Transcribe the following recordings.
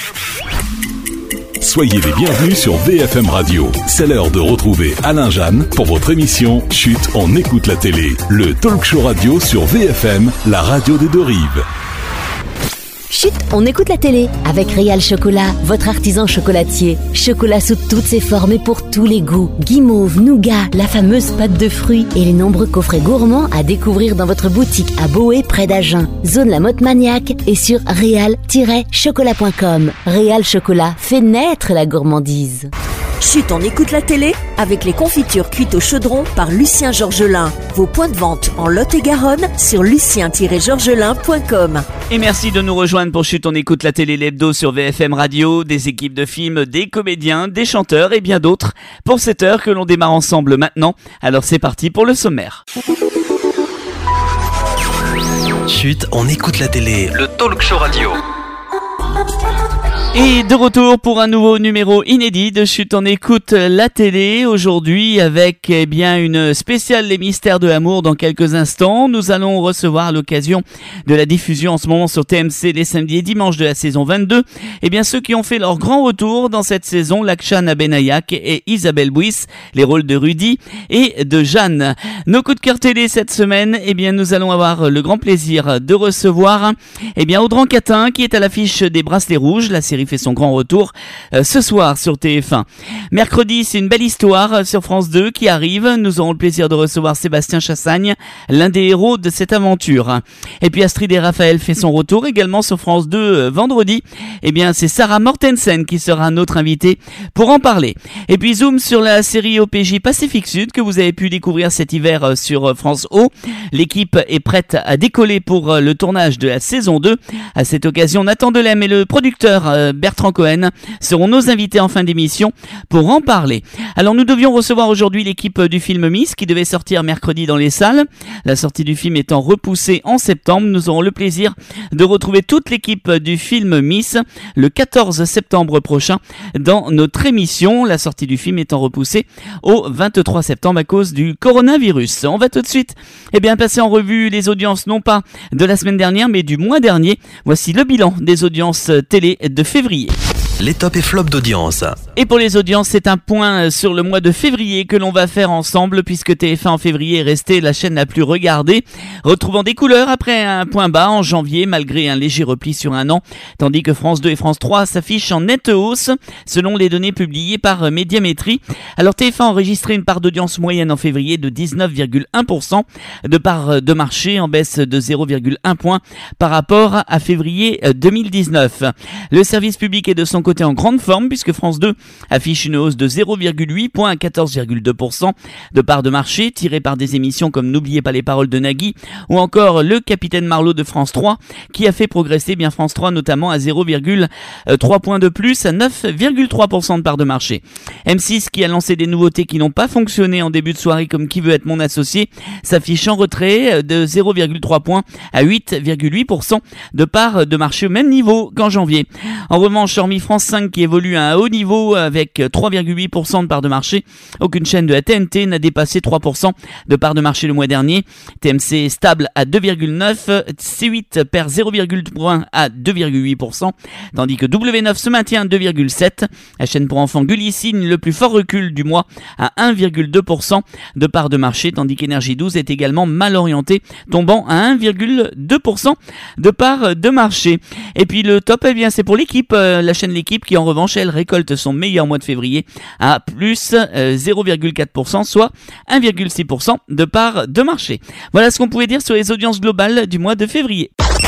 Soyez les bienvenus sur VFM Radio. C'est l'heure de retrouver Alain Jeanne pour votre émission Chut, on écoute la télé. Le talk show radio sur VFM, la radio des deux rives. Chut, on écoute la télé avec Réal Chocolat, votre artisan chocolatier. Chocolat sous toutes ses formes et pour tous les goûts. Guimauve, nougat, la fameuse pâte de fruits et les nombreux coffrets gourmands à découvrir dans votre boutique à Boé près d'Agen. Zone La Motte Maniaque et sur réal-chocolat.com. Réal Chocolat fait naître la gourmandise. Chut, on écoute la télé avec les confitures cuites au chaudron par Lucien Georgelin. Vos points de vente en Lot-et-Garonne sur lucien-georgelin.com. Et merci de nous rejoindre pour Chut, on écoute la télé l'hebdo sur VFM Radio, des équipes de films, des comédiens, des chanteurs et bien d'autres pour cette heure que l'on démarre ensemble maintenant. Alors c'est parti pour le sommaire. Chut, on écoute la télé, le talk show radio. Et de retour pour un nouveau numéro inédit de Chut, on écoute la télé aujourd'hui avec une spéciale Les Mystères de l'amour dans quelques instants. Nous allons recevoir à l'occasion de la diffusion en ce moment sur TMC les samedis et dimanches de la saison 22. Ceux qui ont fait leur grand retour dans cette saison, Lakshan Benayak et Isabelle Bouis, les rôles de Rudy et de Jeanne. Nos coups de cœur télé cette semaine, nous allons avoir le grand plaisir de recevoir Audran Catin qui est à l'affiche des Bracelets Rouges. La série fait son grand retour ce soir sur TF1. Mercredi, c'est une belle histoire sur France 2 qui arrive. Nous aurons le plaisir de recevoir Sébastien Chassagne, l'un des héros de cette aventure. Et puis Astrid et Raphaël fait son retour également sur France 2 vendredi. C'est Sarah Mortensen qui sera notre invitée pour en parler. Et puis zoom sur la série OPJ Pacifique Sud que vous avez pu découvrir cet hiver sur France O. L'équipe est prête à décoller pour le tournage de la saison 2. À cette occasion, Nathan Delem et le producteur Bertrand Cohen seront nos invités en fin d'émission pour en parler. Alors nous devions recevoir aujourd'hui l'équipe du film Miss qui devait sortir mercredi dans les salles. La sortie du film étant repoussée en septembre, nous aurons le plaisir de retrouver toute l'équipe du film Miss le 14 septembre prochain dans notre émission. La sortie du film étant repoussée au 23 septembre à cause du coronavirus. On va tout de suite passer en revue les audiences non pas de la semaine dernière mais du mois dernier. Voici le bilan des audiences télé de février. Les tops et flops d'audience. Et pour les audiences, c'est un point sur le mois de février que l'on va faire ensemble puisque TF1 en février est resté la chaîne la plus regardée, retrouvant des couleurs après un point bas en janvier malgré un léger repli sur un an, tandis que France 2 et France 3 s'affichent en nette hausse selon les données publiées par Médiamétrie. Alors TF1 a enregistré une part d'audience moyenne en février de 19,1%, de part de marché en baisse de 0,1 point par rapport à février 2019. Le service public est de son côté en grande forme puisque France 2 affiche une hausse de 0,8 points à 14,2% de part de marché tirée par des émissions comme N'oubliez pas les paroles de Nagui ou encore Le Capitaine Marlowe de France 3 qui a fait progresser France 3 notamment à 0,3 points de plus à 9,3% de part de marché. M6 qui a lancé des nouveautés qui n'ont pas fonctionné en début de soirée comme Qui veut être mon associé s'affiche en retrait de 0,3 points à 8,8% de part de marché au même niveau qu'en janvier. En revanche, hormis France 5 qui évolue à un haut niveau avec 3,8% de part de marché. Aucune chaîne de la TNT n'a dépassé 3% de part de marché le mois dernier. TMC est stable à 2,9%, C8 perd 0,2 points à 2,8%, tandis que W9 se maintient à 2,7%. La chaîne pour enfants Gulli signe le plus fort recul du mois à 1,2% de part de marché, tandis qu'Énergie 12 est également mal orienté, tombant à 1,2% de part de marché. Et puis le top, c'est pour l'équipe, la chaîne L'équipe qui en revanche elle récolte son meilleur mois de février à plus 0,4%, soit 1,6% de part de marché. Voilà ce qu'on pouvait dire sur les audiences globales du mois de février.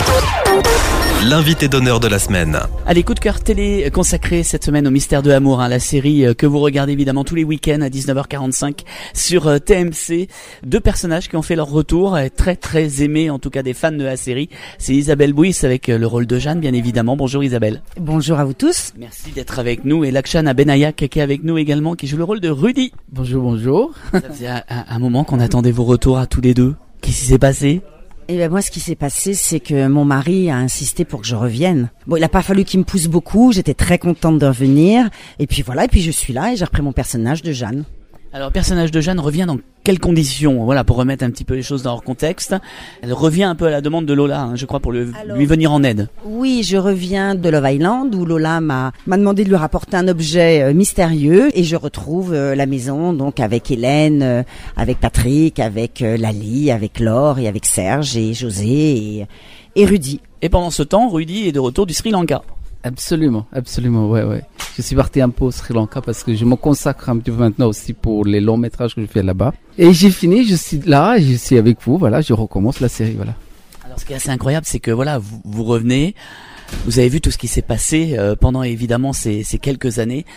L'invité d'honneur de la semaine. Allez, coup de cœur télé consacré cette semaine au Mystère de l'amour, la série que vous regardez évidemment tous les week-ends à 19h45 sur TMC. Deux personnages qui ont fait leur retour, très très aimés en tout cas des fans de la série. C'est Isabelle Bouis avec le rôle de Jeanne bien évidemment. Bonjour Isabelle. Bonjour à vous tous. Merci d'être avec nous et Lakshan Benayak qui est avec nous également, qui joue le rôle de Rudy. Bonjour, bonjour. Ça faisait un moment qu'on attendait vos retours à tous les deux. Qu'est-ce qui s'est passé ? Moi, ce qui s'est passé, c'est que mon mari a insisté pour que je revienne. Bon, il a pas fallu qu'il me pousse beaucoup. J'étais très contente de revenir. Et puis voilà. Et puis je suis là et j'ai repris mon personnage de Jeanne. Alors, le personnage de Jeanne revient dans quelles conditions? Voilà, pour remettre un petit peu les choses dans leur contexte. Elle revient un peu à la demande de Lola, hein, je crois, pour lui venir en aide. Oui, je reviens de Love Island où Lola m'a demandé de lui rapporter un objet mystérieux et je retrouve la maison donc avec Hélène, avec Patrick, avec Lali, avec Laure et avec Serge et José et Rudy. Et pendant ce temps, Rudy est de retour du Sri Lanka. Absolument, ouais. Je suis parti un peu au Sri Lanka parce que je me consacre un petit peu maintenant aussi pour les longs métrages que je fais là-bas. Et j'ai fini, je suis là, je suis avec vous, voilà, je recommence la série, voilà. Alors ce qui est assez incroyable, c'est que voilà, vous revenez, vous avez vu tout ce qui s'est passé pendant évidemment ces quelques années,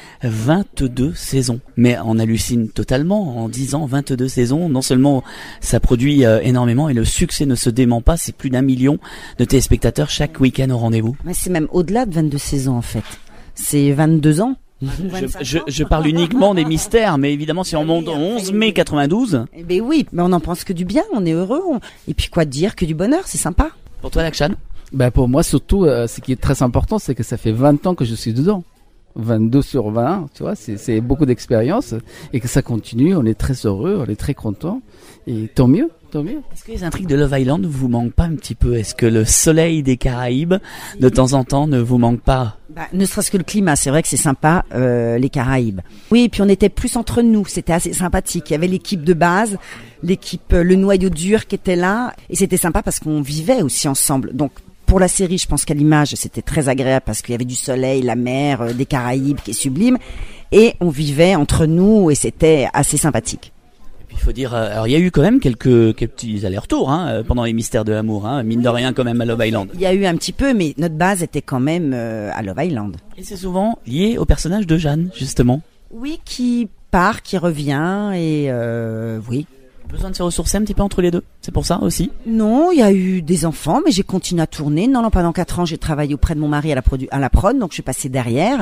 22 saisons. Mais on hallucine totalement en 10 ans, 22 saisons. Non seulement ça produit énormément et le succès ne se dément pas, c'est plus d'1 million de téléspectateurs chaque week-end au rendez-vous. Mais c'est même au-delà de 22 saisons en fait. C'est 22 ans. Je parle uniquement des mystères, mais évidemment si on monte au 11 mai 92... Eh ben oui, mais on n'en pense que du bien, on est heureux. Et puis quoi dire que du bonheur, c'est sympa. Pour toi, Lakshan? Ben pour moi surtout, ce qui est très important, c'est que ça fait 20 ans que je suis dedans. 22 sur 20, tu vois, c'est beaucoup d'expérience et que ça continue, on est très heureux, on est très content et tant mieux. Est-ce que les intrigues de Love Island vous manquent pas un petit peu? Est-ce que le soleil des Caraïbes, de temps en temps, ne vous manque pas? Ne serait-ce que le climat, c'est vrai que c'est sympa, les Caraïbes. Oui, et puis on était plus entre nous, c'était assez sympathique. Il y avait l'équipe de base, l'équipe, le noyau dur qui était là, et c'était sympa parce qu'on vivait aussi ensemble. Donc pour la série, je pense qu'à l'image, c'était très agréable parce qu'il y avait du soleil, la mer, des Caraïbes qui est sublime, et on vivait entre nous et c'était assez sympathique. Il faut dire, alors il y a eu quand même quelques petits allers-retours pendant les mystères de l'amour, mine de rien quand même à Love Island. Il y a eu un petit peu, mais notre base était quand même à Love Island. Et c'est souvent lié au personnage de Jeanne, justement. Oui, qui part, qui revient, et oui. Besoin de se ressourcer un petit peu entre les deux, c'est pour ça aussi? Non, il y a eu des enfants, mais j'ai continué à tourner. Non, pendant 4 ans, j'ai travaillé auprès de mon mari à la prod, donc je suis passée derrière.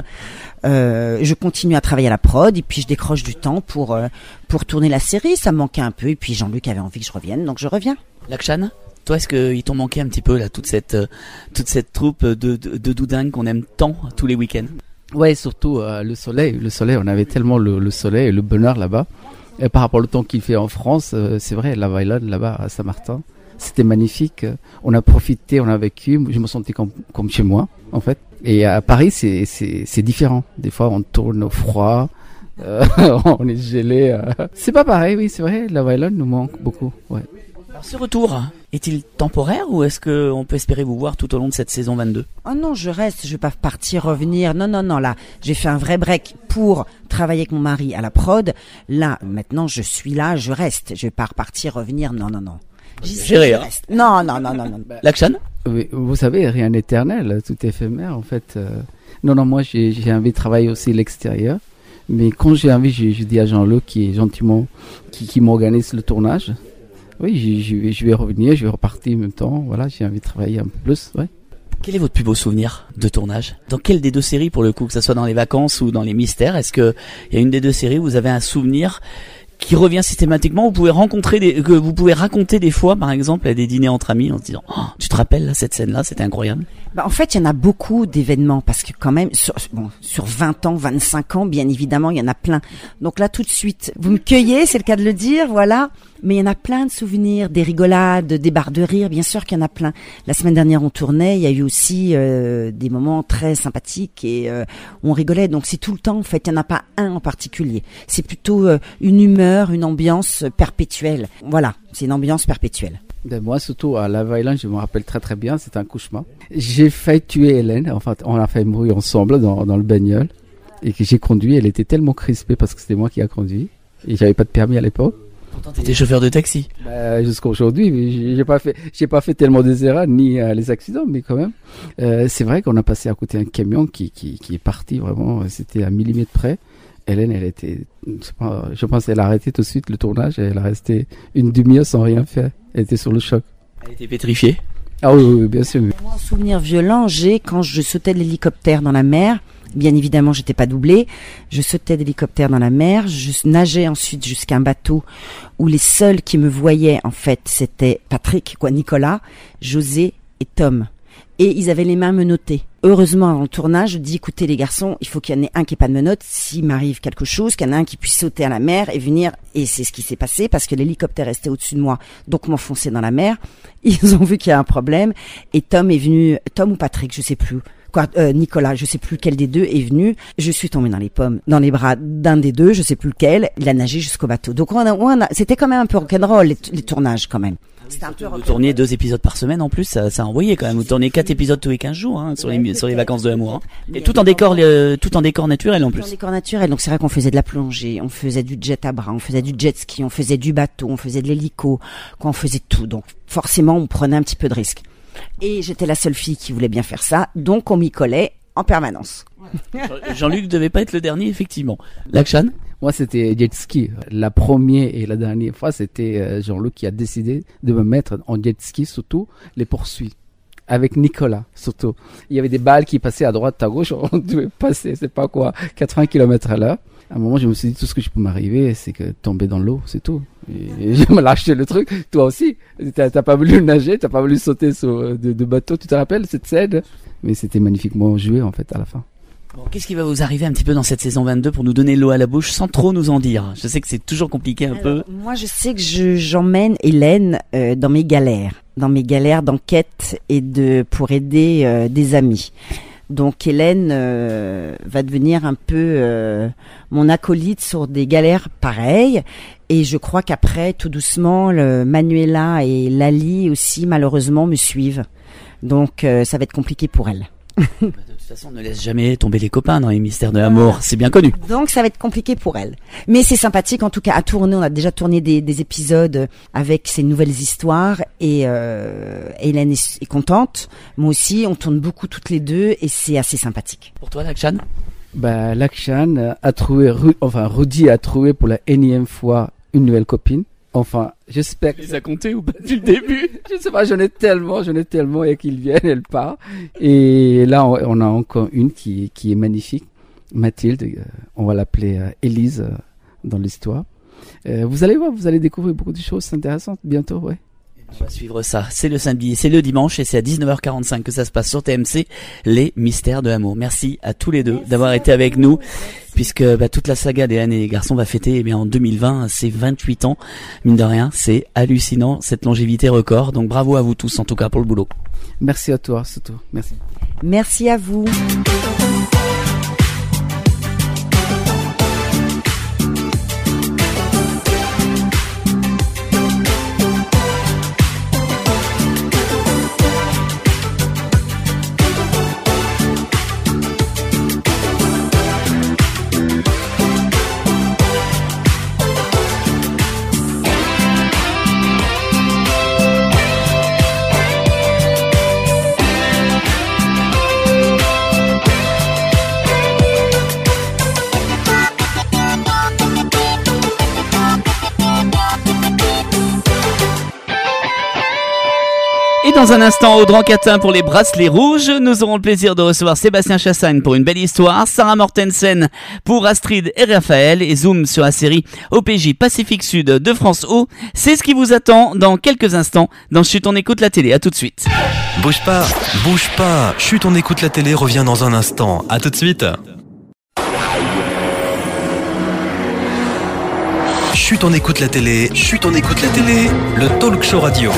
Je continue à travailler à la prod, et puis je décroche du temps pour tourner la série. Ça me manquait un peu, et puis Jean-Luc avait envie que je revienne, donc je reviens. Lakshan, toi, est-ce qu'il t'en manquait un petit peu là, toute cette troupe de doudingues qu'on aime tant tous les week-ends? Ouais, surtout le soleil, on avait tellement le soleil et le bonheur là-bas. Et par rapport au temps qu'il fait en France, c'est vrai, Love Island là-bas à Saint-Martin, c'était magnifique. On a profité, on a vécu. Je me sentais comme chez moi, en fait. Et à Paris, c'est différent. Des fois, on tourne au froid, on est gelé. C'est pas pareil, oui, c'est vrai. Love Island nous manque beaucoup. Ouais. Alors, ce retour est-il temporaire ou est-ce qu'on peut espérer vous voir tout au long de cette saison 22? Oh non, je reste, je vais pas partir, revenir. Non, là, j'ai fait un vrai break pour travailler avec mon mari à la prod. Là, maintenant, je suis là, je reste. Je vais pas repartir, revenir. Non. Géré, hein. Non. Lakshan? Oui, vous savez, rien n'est éternel, tout est éphémère, en fait. Non, moi, j'ai envie de travailler aussi à l'extérieur. Mais quand j'ai envie, je dis à Jean-Luc, qui est gentiment, qui m'organise le tournage. Oui, je vais revenir, je vais repartir en même temps. Voilà, j'ai envie de travailler un peu plus, ouais. Quel est votre plus beau souvenir de tournage? Dans quelle des deux séries, pour le coup, que ce soit dans les vacances ou dans les mystères? Est-ce que il y a une des deux séries où vous avez un souvenir qui revient systématiquement? Que vous pouvez raconter des fois, par exemple, à des dîners entre amis en se disant, oh, tu te rappelles là, cette scène-là, c'était incroyable? En fait, il y en a beaucoup d'événements parce que quand même, sur 20 ans, 25 ans, bien évidemment, il y en a plein. Donc là, tout de suite, vous me cueillez, c'est le cas de le dire, voilà. Mais il y en a plein de souvenirs, des rigolades, des barres de rire, bien sûr qu'il y en a plein. La semaine dernière, on tournait, il y a eu aussi des moments très sympathiques et on rigolait. Donc c'est tout le temps, en fait, il n'y en a pas un en particulier. C'est plutôt une humeur, une ambiance perpétuelle. Voilà, c'est une ambiance perpétuelle. Moi, surtout à Love Island, je me rappelle très très bien, c'est un cauchemar. J'ai failli tuer Hélène, enfin, on a fait mourir ensemble dans le bagnole et que j'ai conduit. Elle était tellement crispée parce que c'était moi qui a conduit et j'avais pas de permis à l'époque. Pourtant, t'étais chauffeur de taxi. Jusqu'à aujourd'hui, j'ai pas fait tellement des erreurs ni les accidents, mais quand même, c'est vrai qu'on a passé à côté d'un camion qui est parti vraiment. C'était à millimètre près. Hélène, elle était, je pense, elle a arrêté tout de suite le tournage. Et elle a resté une demi-heure sans rien faire. Elle était sur le choc. Elle était pétrifiée. Ah oui, bien sûr. Moi, un souvenir violent, j'ai quand je sautais de l'hélicoptère dans la mer. Bien évidemment, j'étais pas doublée. Je sautais d'hélicoptère dans la mer. Je nageais ensuite jusqu'à un bateau où les seuls qui me voyaient, en fait, c'était Nicolas, José et Tom. Et ils avaient les mains menottées. heureusement, avant le tournage, je dis, écoutez les garçons, il faut qu'il y en ait un qui ait pas de menottes. S'il m'arrive quelque chose, qu'il y en a un qui puisse sauter à la mer et venir. Et c'est ce qui s'est passé parce que l'hélicoptère restait au-dessus de moi, donc m'enfoncer dans la mer. Ils ont vu qu'il y a un problème. Et Tom est venu, Tom ou Patrick, je sais plus. Nicolas, je sais plus quel des deux est venu. Je suis tombée dans les pommes, dans les bras d'un des deux, je sais plus lequel. Il a nagé jusqu'au bateau. Donc c'était quand même un peu rock'n'roll les tournages quand même. C'était un peu Vous tourniez 2 épisodes par semaine en plus, ça envoyait quand même. Vous tourniez 4 épisodes tous les 15 jours sur les vacances de l'amour. Et tout en décor naturel en plus. Tout en décor naturel. Donc c'est vrai qu'on faisait de la plongée, on faisait du jet à bras, on faisait du jet ski, on faisait du bateau, on faisait de l'hélico, on faisait tout. Donc forcément on prenait un petit peu de risque. Et j'étais la seule fille qui voulait bien faire ça, donc on m'y collait en permanence. Jean-Luc devait pas être le dernier, effectivement. Lakshan? Moi, c'était jet ski. La première et la dernière fois, c'était Jean-Luc qui a décidé de me mettre en jet ski, surtout les poursuites. Avec Nicolas, surtout. Il y avait des balles qui passaient à droite, à gauche, on devait passer, c'est pas quoi, 80 km/h. À un moment, je me suis dit, tout ce que je peux m'arriver, c'est que tomber dans l'eau, c'est tout. Et je me lâchais le truc. Toi aussi, t'as pas voulu nager, t'as pas voulu sauter sur de bateau, tu te rappelles cette scène? Mais c'était magnifiquement joué, en fait, à la fin. Bon, qu'est-ce qui va vous arriver un petit peu dans cette saison 22 pour nous donner l'eau à la bouche sans trop nous en dire? Je sais que c'est toujours compliqué peu. Moi, je sais que j'emmène Hélène dans mes galères d'enquête et pour aider des amis. Donc Hélène va devenir un peu mon acolyte sur des galères pareilles. Et je crois qu'après, tout doucement, Manuela et Lali aussi, malheureusement, me suivent. Donc ça va être compliqué pour elle. De toute façon, on ne laisse jamais tomber les copains dans les mystères de l'amour, c'est bien connu. Donc ça va être compliqué pour elle. Mais c'est sympathique en tout cas à tourner. On a déjà tourné des épisodes avec ces nouvelles histoires et Hélène est contente. Moi aussi, on tourne beaucoup toutes les deux et c'est assez sympathique. Pour toi, Lakshan? Lakshan a trouvé, Rudy a trouvé pour la énième fois une nouvelle copine. Enfin, j'espère que... Tu les as comptés ou pas depuis le début? Je sais pas, j'en ai tellement et qu'ils viennent, elle part. Et là, on a encore une qui est magnifique. Mathilde, on va l'appeler Élise dans l'histoire. Vous allez voir, vous allez découvrir beaucoup de choses intéressantes bientôt, ouais. On va suivre ça. C'est le samedi, c'est le dimanche et c'est à 19h45 que ça se passe sur TMC, les mystères de l'amour. Merci à tous les deux d'avoir été avec nous, puisque toute la saga des Anne et les garçons va fêter en 2020 ses 28 ans. Mine de rien, c'est hallucinant cette longévité record. Donc bravo à vous tous en tout cas pour le boulot. Merci à toi, surtout. Merci. Merci à vous. Dans un instant, Audran Catin pour les bracelets rouges. Nous aurons le plaisir de recevoir Sébastien Chassagne pour une belle histoire, Sarah Mortensen pour Astrid et Raphaël et Zoom sur la série OPJ Pacifique Sud de France O. C'est ce qui vous attend dans quelques instants dans Chut, on écoute la télé. À tout de suite. Bouge pas. Chut, on écoute la télé revient dans un instant. À tout de suite. Chut, on écoute la télé. Le talk show radio.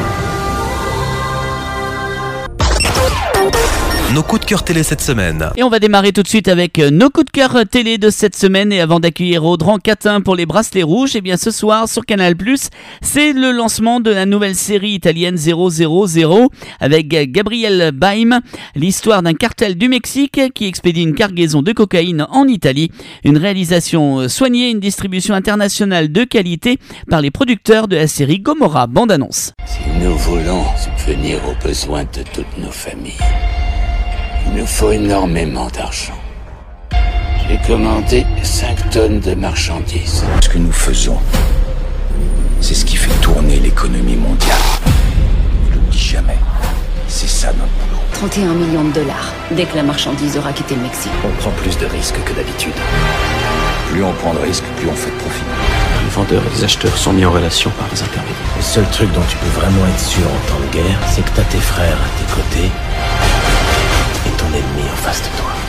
Nos coups de cœur télé cette semaine. Et on va démarrer tout de suite avec nos coups de cœur télé de cette semaine. Et avant d'accueillir Audran Catin pour les bracelets rouges, et bien ce soir sur Canal+, c'est le lancement de la nouvelle série italienne 000 avec Gabriel Byrne, l'histoire d'un cartel du Mexique qui expédie une cargaison de cocaïne en Italie. Une réalisation soignée, une distribution internationale de qualité par les producteurs de la série Gomorrah. Bande annonce. Si nous voulons subvenir aux besoins de toutes nos familles, il nous faut énormément d'argent. J'ai commandé 5 tonnes de marchandises. Ce que nous faisons, c'est ce qui fait tourner l'économie mondiale. Je le dis jamais, c'est ça notre boulot. 31 millions de dollars, dès que la marchandise aura quitté le Mexique. On prend plus de risques que d'habitude. Plus on prend de risques, plus on fait de profit. Les vendeurs et les acheteurs sont mis en relation par des intermédiaires. Le seul truc dont tu peux vraiment être sûr en temps de guerre, c'est que t'as tes frères à tes côtés et ton ennemi face de toi.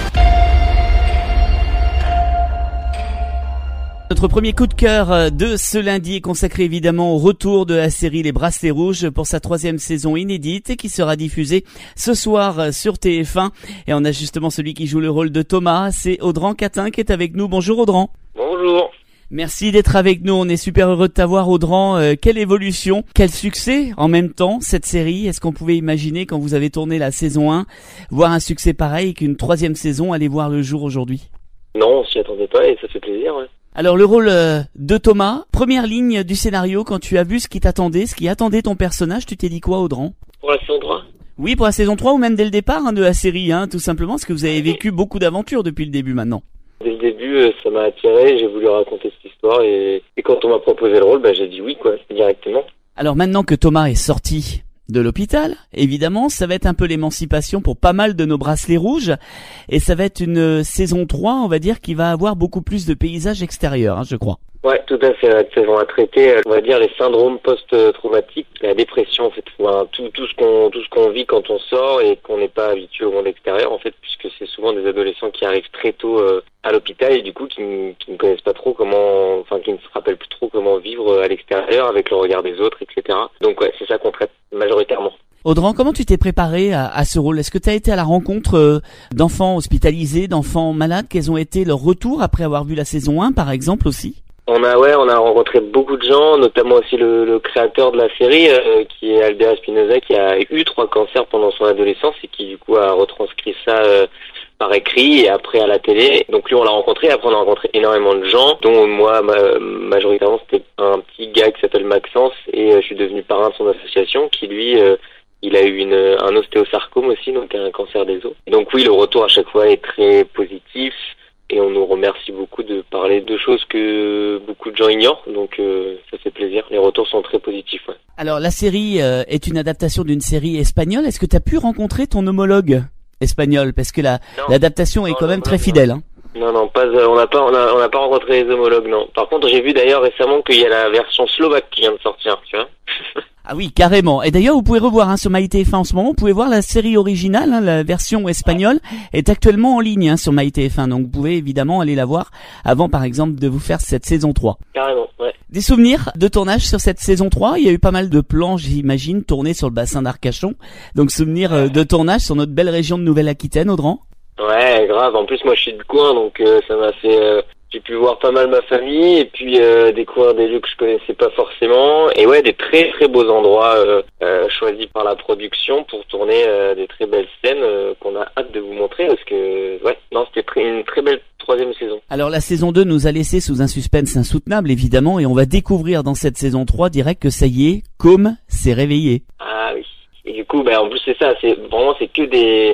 Notre premier coup de cœur de ce lundi est consacré évidemment au retour de la série Les Bracelets Rouges pour sa 3e saison inédite qui sera diffusée ce soir sur TF1. Et on a justement celui qui joue le rôle de Thomas, c'est Audran Catin qui est avec nous. Bonjour Audran. Bonjour. Merci d'être avec nous, on est super heureux de t'avoir Audran. Quelle évolution, quel succès en même temps cette série. Est-ce qu'on pouvait imaginer quand vous avez tourné la saison 1 voir un succès pareil qu'une 3e saison allait voir le jour aujourd'hui? Non, on s'y attendait pas et ça fait plaisir, ouais. Alors le rôle de Thomas, première ligne du scénario, quand tu as vu ce qui t'attendait, ce qui attendait ton personnage, tu t'es dit quoi Audran? Pour la saison 3? Oui, pour la saison 3 ou même dès le départ de la série, tout simplement, parce que vous avez vécu beaucoup d'aventures depuis le début maintenant. Dès le début, ça m'a attiré, j'ai voulu raconter cette histoire et quand on m'a proposé le rôle, j'ai dit oui, quoi, directement. Alors maintenant que Thomas est sorti de l'hôpital, évidemment, ça va être un peu l'émancipation pour pas mal de nos bracelets rouges, et ça va être une saison 3, on va dire, qui va avoir beaucoup plus de paysages extérieurs, je crois. Ouais, tout à fait. Cette saison a traité, on va dire, les syndromes post-traumatiques, la dépression, en fait, tout ce qu'on vit quand on sort et qu'on n'est pas habitué au monde extérieur, en fait, puisque c'est souvent des adolescents qui arrivent très tôt à l'hôpital et du coup qui ne connaissent pas trop comment, enfin, qui ne se rappellent plus trop comment vivre à l'extérieur avec le regard des autres, etc. Donc ouais, c'est ça qu'on traite majoritairement. Audran, comment tu t'es préparé à ce rôle? Est-ce que tu as été à la rencontre d'enfants hospitalisés, d'enfants malades? Quels ont été leurs retours après avoir vu la saison 1, par exemple, aussi? On a rencontré beaucoup de gens, notamment aussi le créateur de la série, qui est Albert Espinosa, qui a eu 3 cancers pendant son adolescence et qui du coup a retranscrit ça par écrit et après à la télé. Donc lui on l'a rencontré, après on a rencontré énormément de gens, dont moi majoritairement c'était un petit gars qui s'appelle Maxence et je suis devenu parrain de son association qui lui il a eu un ostéosarcome aussi, donc un cancer des os. Et donc oui, le retour à chaque fois est très positif. Et on nous remercie beaucoup de parler de choses que beaucoup de gens ignorent, donc ça fait plaisir. Les retours sont très positifs. Ouais. Alors la série est une adaptation d'une série espagnole. Est-ce que tu as pu rencontrer ton homologue espagnol? Parce que l'adaptation est quand même très fidèle. Non, on n'a pas rencontré les homologues, non. Par contre, j'ai vu d'ailleurs récemment qu'il y a la version slovaque qui vient de sortir, tu vois. Ah oui, carrément. Et d'ailleurs, vous pouvez revoir sur MyTF1 en ce moment, vous pouvez voir la série originale, la version espagnole est actuellement en ligne sur MyTF1. Donc vous pouvez évidemment aller la voir avant par exemple de vous faire cette saison 3. Carrément, ouais. Des souvenirs de tournage sur cette saison 3, il y a eu pas mal de plans, j'imagine, tournés sur le bassin d'Arcachon. Donc souvenirs de tournage sur notre belle région de Nouvelle-Aquitaine, Audran. Ouais, grave. En plus, moi je suis du coin, donc ça m'a fait... J'ai pu voir pas mal ma famille et puis découvrir des lieux que je connaissais pas forcément et ouais, des très très beaux endroits choisis par la production pour tourner des très belles scènes qu'on a hâte de vous montrer parce que ouais, non, c'était une très belle 3e saison. Alors la saison 2 nous a laissé sous un suspense insoutenable évidemment et on va découvrir dans cette saison 3 direct que ça y est, Com s'est réveillé. Ah oui. Et du coup, en plus c'est ça, c'est que des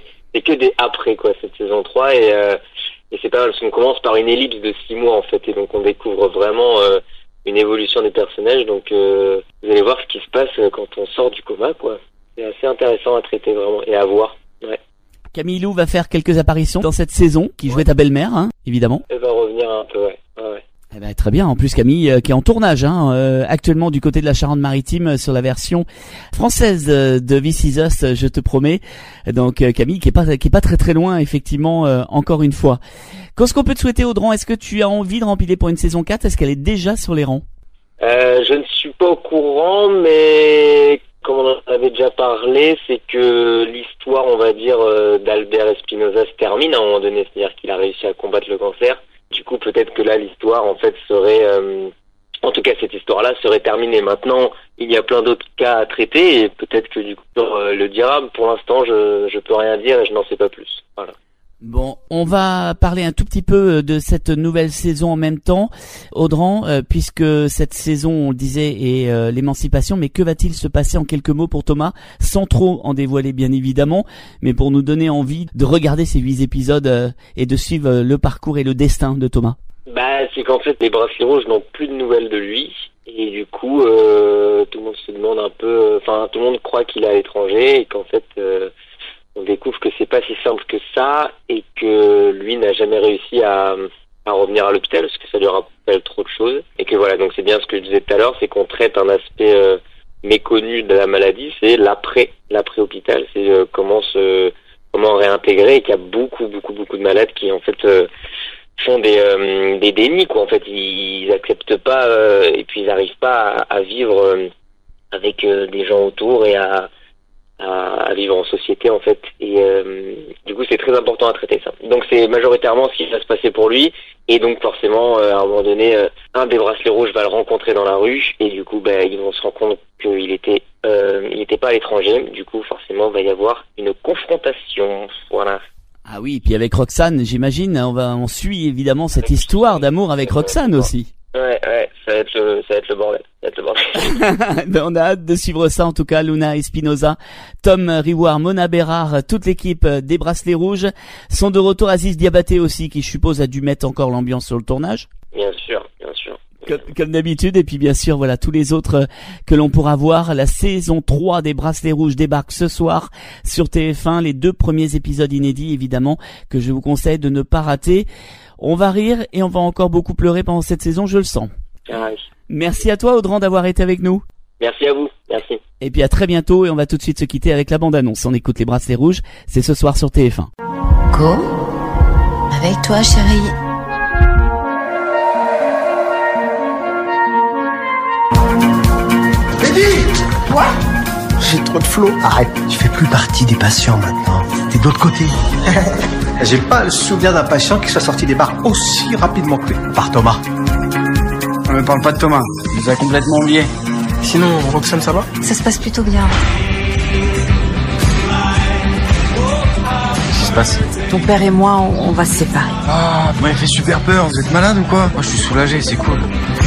après quoi cette saison 3 et c'est pas mal parce qu'on commence par une ellipse de 6 mois en fait et donc on découvre vraiment une évolution des personnages donc vous allez voir ce qui se passe quand on sort du coma quoi. C'est assez intéressant à traiter vraiment et à voir. Ouais. Camille Lou va faire quelques apparitions dans cette saison qui jouait ta belle-mère évidemment. Elle va revenir un peu ouais. Eh ben, très bien. En plus, Camille, qui est en tournage actuellement du côté de la Charente-Maritime sur la version française de This Is Us, je te promets. Donc Camille, qui est pas très très loin, effectivement, encore une fois. Qu'est-ce qu'on peut te souhaiter, Audran? Est-ce que tu as envie de rempiler pour une saison 4? Est-ce qu'elle est déjà sur les rangs? Je ne suis pas au courant, mais comme on en avait déjà parlé, c'est que l'histoire, on va dire, d'Albert Espinosa se termine à un moment donné, c'est-à-dire qu'il a réussi à combattre le cancer. Du coup, peut-être que là, l'histoire, en fait, serait... en tout cas, cette histoire-là serait terminée. Maintenant, il y a plein d'autres cas à traiter et peut-être que du coup, le dira. Pour l'instant, je peux rien dire et je n'en sais pas plus. Voilà. Bon, on va parler un tout petit peu de cette nouvelle saison en même temps, Audran, puisque cette saison, on le disait, est l'émancipation, mais que va-t-il se passer en quelques mots pour Thomas, sans trop en dévoiler bien évidemment, mais pour nous donner envie de regarder ces 8 épisodes et de suivre le parcours et le destin de Thomas? C'est qu'en fait, les Bracelets Rouges n'ont plus de nouvelles de lui, et du coup, tout le monde se demande un peu, tout le monde croit qu'il est à l'étranger, et qu'en fait... on découvre que c'est pas si simple que ça et que lui n'a jamais réussi à revenir à l'hôpital parce que ça lui rappelle trop de choses et que voilà, donc c'est bien ce que je disais tout à l'heure, c'est qu'on traite un aspect méconnu de la maladie, c'est l'après-hôpital, c'est comment comment réintégrer, et qu'il y a beaucoup de malades qui en fait font des dénis, quoi. En fait, ils acceptent pas et puis ils n'arrivent pas à vivre avec des gens autour et à vivre en société, en fait. Et du coup, c'est très important à traiter ça. Donc c'est majoritairement ce qui va se passer pour lui. Et donc forcément, à un moment donné, un des bracelets rouges va le rencontrer dans la rue, et du coup, ils vont se rendre compte qu'il était pas à l'étranger. Du coup, forcément, va y avoir une confrontation. Voilà. Ah oui, puis avec Roxane, j'imagine, on suit évidemment cette histoire d'amour avec Roxane aussi. Ouais, ça va être le bordel. On a hâte de suivre ça, en tout cas. Luna Espinosa, Tom Riouard, Mona Bérard, toute l'équipe des Bracelets Rouges sont de retour. Aziz Diabaté aussi, qui je suppose a dû mettre encore l'ambiance sur le tournage. Bien sûr. Comme d'habitude, et puis bien sûr, voilà, tous les autres que l'on pourra voir. La saison 3 des Bracelets Rouges débarque ce soir sur TF1. Les 2 premiers épisodes inédits, évidemment, que je vous conseille de ne pas rater. On va rire et on va encore beaucoup pleurer pendant cette saison, je le sens. Ah oui. Merci à toi, Audran, d'avoir été avec nous. Merci à vous. Merci. Et puis à très bientôt, et on va tout de suite se quitter avec la bande-annonce. On écoute les Bracelets Rouges, c'est ce soir sur TF1. Go, avec toi, chérie. Quoi? J'ai trop de flow. Arrête, tu fais plus partie des patients maintenant. T'es de l'autre côté. J'ai pas le souvenir d'un patient qui soit sorti des bars aussi rapidement que lui. Par Thomas. On ne parle pas de Thomas. Il nous a complètement oublié. Sinon, Roxane, ça va? Ça se passe plutôt bien. Qu'est-ce qui se passe? Ton père et moi, on va se séparer. Ah, vous m'avez fait super peur. Vous êtes malade ou quoi? Moi, je suis soulagé, c'est cool.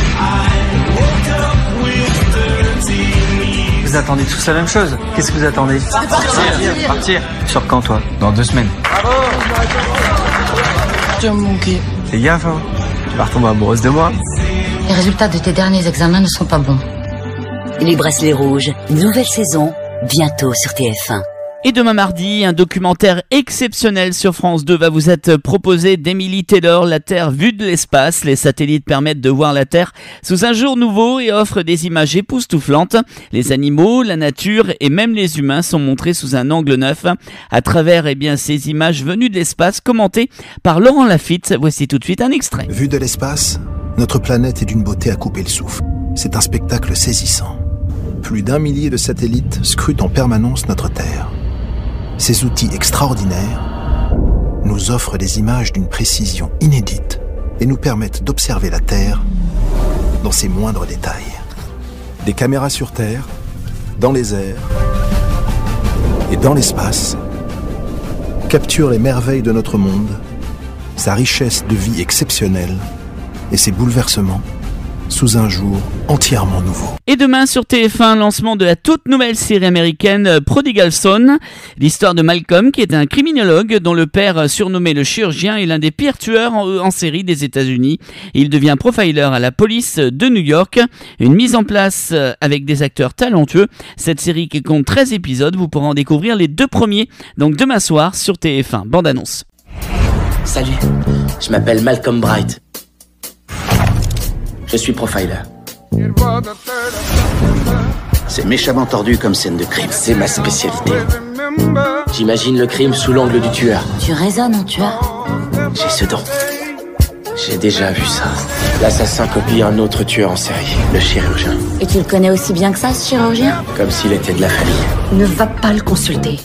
Vous attendez tous la même chose. Qu'est-ce que vous attendez? Partir. Sur quand, toi? Dans 2 semaines. Bravo. Tu vas me manquer. Fais gaffe, hein. Tu vas retomber amoureuse de moi. Les résultats de tes derniers examens ne sont pas bons. Les Bracelets Rouges, nouvelle saison, bientôt sur TF1. Et demain mardi, un documentaire exceptionnel sur France 2 va vous être proposé d'Emily Taylor, La Terre vue de l'espace. Les satellites permettent de voir la Terre sous un jour nouveau et offrent des images époustouflantes. Les animaux, la nature et même les humains sont montrés sous un angle neuf à travers ces images venues de l'espace commentées par Laurent Lafitte. Voici tout de suite un extrait. Vue de l'espace, notre planète est d'une beauté à couper le souffle. C'est un spectacle saisissant. Plus d'1 millier de satellites scrutent en permanence notre Terre. Ces outils extraordinaires nous offrent des images d'une précision inédite et nous permettent d'observer la Terre dans ses moindres détails. Des caméras sur Terre, dans les airs et dans l'espace capturent les merveilles de notre monde, sa richesse de vie exceptionnelle et ses bouleversements sous un jour entièrement nouveau. Et demain sur TF1, lancement de la toute nouvelle série américaine Prodigal Son, l'histoire de Malcolm qui est un criminologue dont le père surnommé le chirurgien est l'un des pires tueurs en série des États-Unis. Il devient profiler à la police de New York, une mise en place avec des acteurs talentueux. Cette série qui compte 13 épisodes, vous pourrez en découvrir les 2 premiers donc demain soir sur TF1. Bande annonce. Salut, je m'appelle Malcolm Bright. Je suis profiler. C'est méchamment tordu comme scène de crime, c'est ma spécialité. J'imagine le crime sous l'angle du tueur. Tu raisonnes en tueur. J'ai ce don. J'ai déjà vu ça. L'assassin copie un autre tueur en série, le chirurgien. Et tu le connais aussi bien que ça, ce chirurgien? Comme s'il était de la famille. Ne va pas le consulter.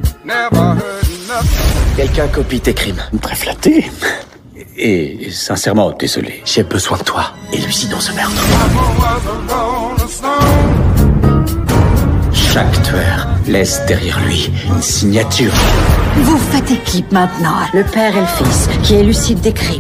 Quelqu'un copie tes crimes. Très flatté. Et sincèrement, désolé. J'ai besoin de toi. Élucidons ce meurtre. Chaque tueur laisse derrière lui une signature. Vous faites équipe maintenant. Le père et le fils qui élucident des crimes.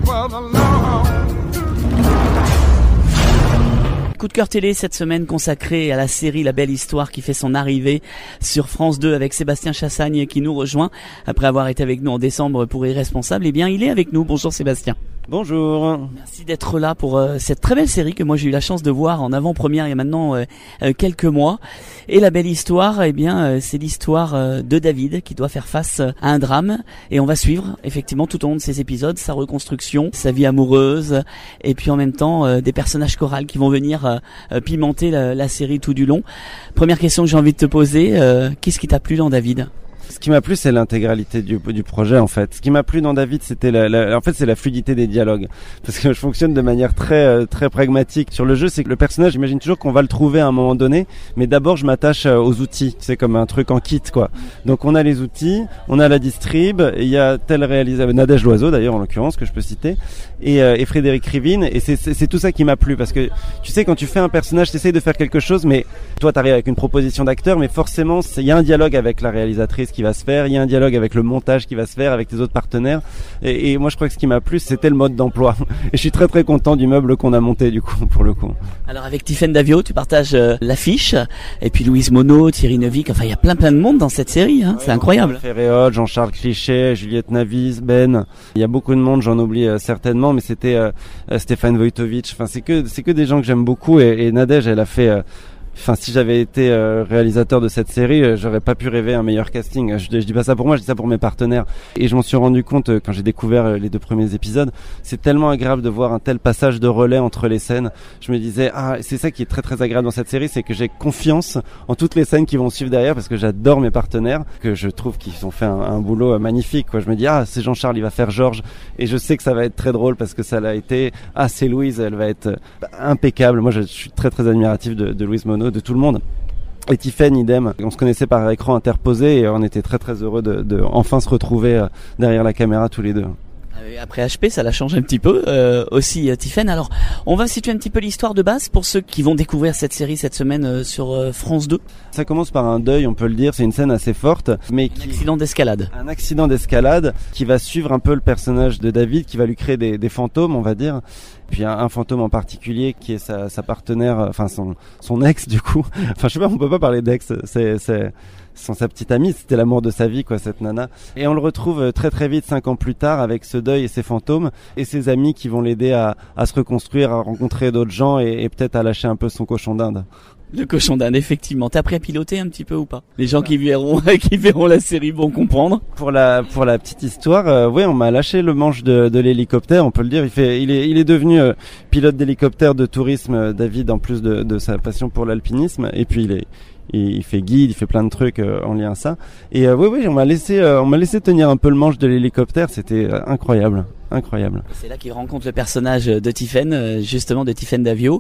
Coup de cœur télé cette semaine consacré à la série La Belle Histoire qui fait son arrivée sur France 2 avec Sébastien Chassagne qui nous rejoint après avoir été avec nous en décembre pour Irresponsable. Eh bien, il est avec nous. Bonjour Sébastien. Bonjour. Merci d'être là pour cette très belle série que moi j'ai eu la chance de voir en avant-première il y a maintenant quelques mois. Et La Belle Histoire, eh bien, c'est l'histoire de David qui doit faire face à un drame et on va suivre effectivement tout au long de ces épisodes sa reconstruction, sa vie amoureuse et puis en même temps des personnages chorales qui vont venir pimenter la série tout du long. Première question que j'ai envie de te poser, qu'est-ce qui t'a plu dans David ? Ce qui m'a plu, c'est l'intégralité du projet, en fait. Ce qui m'a plu dans David, c'était en fait, c'est la fluidité des dialogues. Parce que je fonctionne de manière très pragmatique sur le jeu. C'est que le personnage, j'imagine toujours qu'on va le trouver à un moment donné. Mais d'abord, je m'attache aux outils. C'est comme un truc en kit, quoi. Donc, on a les outils, on a la distrib, il y a tel réalisateur, Nadège Loiseau, d'ailleurs, en l'occurrence, que je peux citer, et Frédéric Rivine. Et c'est tout ça qui m'a plu. Parce que, tu sais, quand tu fais un personnage, t'essayes de faire quelque chose, mais toi, t'arrives avec une proposition d'acteur, mais forcément, il y a un dialogue avec la réalisatrice qui va se faire, il y a un dialogue avec le montage qui va se faire, avec tes autres partenaires. Et moi, je crois que ce qui m'a plu, c'était le mode d'emploi. Et je suis très très content du meuble qu'on a monté, du coup, pour le coup. Alors, avec Tiffaine Davio, tu partages l'affiche, et puis Louise Monod, Thierry Neuvik, enfin, il y a plein de monde dans cette série, hein. C'est incroyable. Ferréol, Jean-Charles Cliché, Juliette Navis, Ben. Il y a beaucoup de monde, j'en oublie certainement, mais c'était Stéphane Wojtowicz. Enfin, c'est que des gens que j'aime beaucoup, et Nadège, elle a fait. Enfin, si j'avais été réalisateur de cette série, j'aurais pas pu rêver un meilleur casting. Je dis pas ça pour moi, je dis ça pour mes partenaires. Et je m'en suis rendu compte quand j'ai découvert les 2 premiers épisodes. C'est tellement agréable de voir un tel passage de relais entre les scènes. Je me disais, c'est ça qui est très très agréable dans cette série, c'est que j'ai confiance en toutes les scènes qui vont suivre derrière, parce que j'adore mes partenaires, que je trouve qu'ils ont fait un boulot magnifique, quoi. Je me dis, c'est Jean-Charles, il va faire Georges, et je sais que ça va être très drôle parce que ça l'a été. C'est Louise, elle va être impeccable. Moi, je suis très très admiratif de Louise Monod, de tout le monde. Et Tiffaine, idem. On se connaissait par écran interposé et on était très très heureux de enfin se retrouver derrière la caméra tous les deux. Après HP, ça l'a changé un petit peu aussi, Tiffaine. Alors, on va situer un petit peu l'histoire de base pour ceux qui vont découvrir cette série cette semaine sur France 2. Ça commence par un deuil, on peut le dire. C'est une scène assez forte, mais un accident d'escalade. Un accident d'escalade qui va suivre un peu le personnage de David, qui va lui créer des fantômes, on va dire. Puis un fantôme en particulier qui est sa partenaire, enfin son ex du coup. Enfin, je sais pas, on peut pas parler d'ex. C'est sa petite amie, c'était l'amour de sa vie, quoi, cette nana. Et on le retrouve très très vite 5 ans plus tard avec ce deuil et ses fantômes et ses amis qui vont l'aider à se reconstruire, à rencontrer d'autres gens et peut-être à lâcher un peu son cochon d'Inde. Le cochon d'Inde, effectivement. T'as appris à piloter un petit peu ou pas? Les gens qui verront la série vont comprendre. Pour la petite histoire, oui, on m'a lâché le manche de l'hélicoptère, on peut le dire. Il est devenu pilote d'hélicoptère de tourisme, David, en plus de sa passion pour l'alpinisme. Et puis il fait guide, il fait plein de trucs en lien à ça. Et oui, on m'a laissé tenir un peu le manche de l'hélicoptère. C'était incroyable. C'est là qu'il rencontre le personnage de Tiffaine, justement de Tiffaine Davio,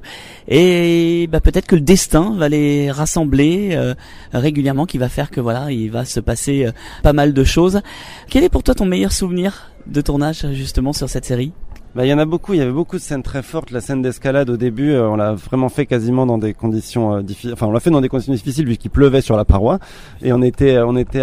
et peut-être que le destin va les rassembler régulièrement, qui va faire que voilà, il va se passer pas mal de choses. Quel est pour toi ton meilleur souvenir de tournage justement sur cette série? Il y en a beaucoup, il y avait beaucoup de scènes très fortes. La scène d'escalade au début, on l'a vraiment fait quasiment dans des conditions difficiles. Enfin, on l'a fait dans des conditions difficiles puisqu'il pleuvait sur la paroi. Et on était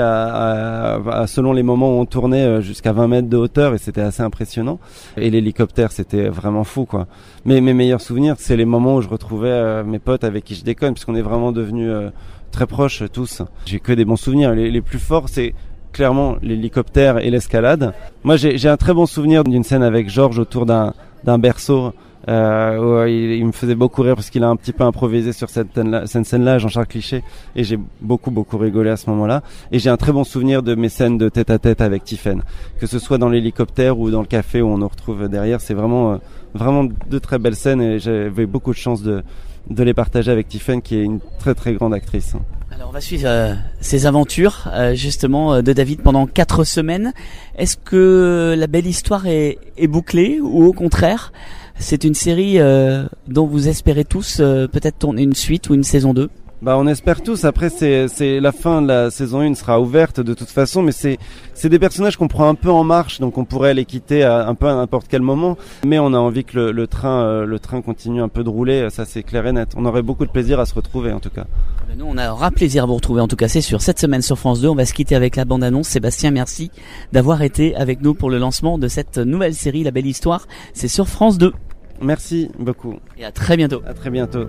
à selon les moments où on tournait, jusqu'à 20 mètres de hauteur et c'était assez impressionnant. Et l'hélicoptère, c'était vraiment fou, quoi. Mais mes meilleurs souvenirs, c'est les moments où je retrouvais mes potes avec qui je déconne, puisqu'on est vraiment devenus très proches tous. J'ai que des bons souvenirs. Les plus forts, c'est clairement l'hélicoptère et l'escalade. Moi, j'ai un très bon souvenir d'une scène avec Georges autour d'un berceau. Où il me faisait beaucoup rire parce qu'il a un petit peu improvisé sur cette scène-là, Jean-Charles Cliché, et j'ai beaucoup rigolé à ce moment-là. Et j'ai un très bon souvenir de mes scènes de tête-à-tête avec Tiffaine, que ce soit dans l'hélicoptère ou dans le café où on nous retrouve derrière. C'est vraiment de très belles scènes et j'avais beaucoup de chance de les partager avec Tiffaine, qui est une très très grande actrice. Alors on va suivre ces aventures justement de David pendant 4 semaines. Est-ce que la belle histoire est bouclée ou au contraire c'est une série dont vous espérez tous peut-être tourner une suite ou une saison 2? On espère tous. Après, c'est la fin de la saison 1 sera ouverte de toute façon, mais c'est des personnages qu'on prend un peu en marche, donc on pourrait les quitter un peu à n'importe quel moment. Mais on a envie que le train continue un peu de rouler. Ça, c'est clair et net. On aurait beaucoup de plaisir à se retrouver, en tout cas. Nous, on aura plaisir à vous retrouver, en tout cas, c'est sûr. Cette semaine sur France 2, on va se quitter avec la bande-annonce. Sébastien, merci d'avoir été avec nous pour le lancement de cette nouvelle série, La Belle Histoire. C'est sur France 2. Merci beaucoup. Et à très bientôt. À très bientôt.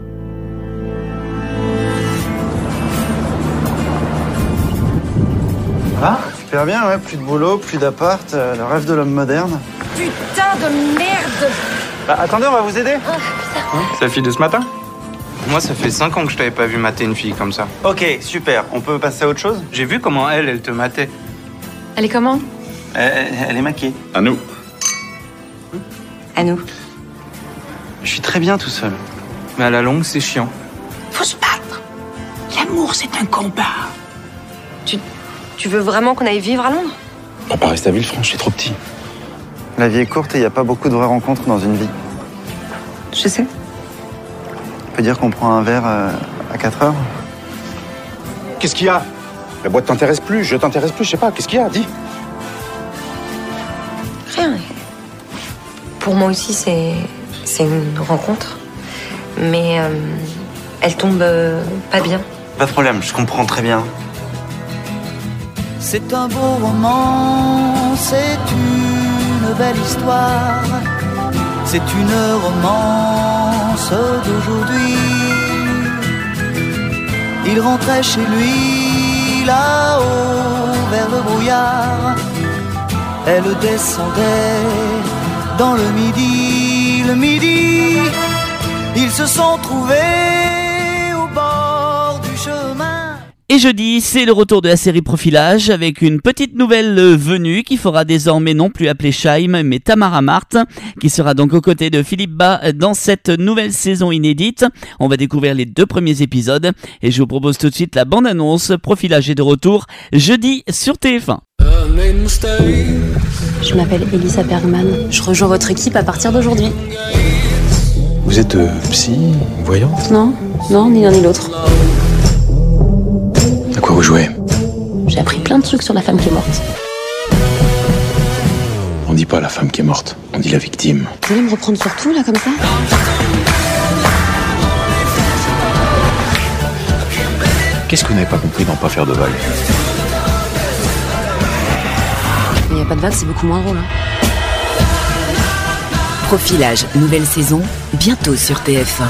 Ah, super bien, ouais, plus de boulot, plus d'appart, le rêve de l'homme moderne. Putain de merde! Attendez, on va vous aider. C'est la fille de ce matin? Moi, ça fait 5 ans que je t'avais pas vu mater une fille comme ça. Ok, super, on peut passer à autre chose? J'ai vu comment elle te matait. Elle est comment? Elle est maquée. À nous. À nous. Je suis très bien tout seul. Mais à la longue, c'est chiant. Faut se battre. L'amour, c'est un combat. Tu veux vraiment qu'on aille vivre à Londres? On va pas rester à Villefranche, c'est trop petit. La vie est courte et il n'y a pas beaucoup de vraies rencontres dans une vie. Je sais. On peut dire qu'on prend un verre à 4 heures. Qu'est-ce qu'il y a? La boîte t'intéresse plus, je t'intéresse plus, je sais pas. Qu'est-ce qu'il y a? Dis. Rien. Pour moi aussi, c'est une rencontre. Mais elle tombe pas bien. Pas de problème, je comprends très bien. C'est un beau roman, c'est une belle histoire. C'est une romance d'aujourd'hui. Il rentrait chez lui, là-haut, vers le brouillard. Elle descendait dans le midi. Ils se sont trouvés au bord du chemin. Et jeudi, c'est le retour de la série Profilage avec une petite nouvelle venue qui fera désormais non plus appeler Scheim mais Tamara Marthe qui sera donc aux côtés de Philippe Bas dans cette nouvelle saison inédite. On va découvrir les 2 premiers épisodes et je vous propose tout de suite la bande-annonce. Profilage est de retour jeudi sur TF1. Je m'appelle Elisa Bergman. Je rejoins votre équipe à partir d'aujourd'hui. Vous êtes psy, voyante? Non, ni l'un ni l'autre. À quoi vous jouez? J'ai appris plein de trucs sur la femme qui est morte. On dit pas la femme qui est morte, on dit la victime. Vous voulez me reprendre sur tout, là, comme ça? Qu'est-ce que vous n'avez pas compris dans Pas faire de vagues? Il n'y a pas de vague, c'est beaucoup moins drôle. Profilage, nouvelle saison, bientôt sur TF1.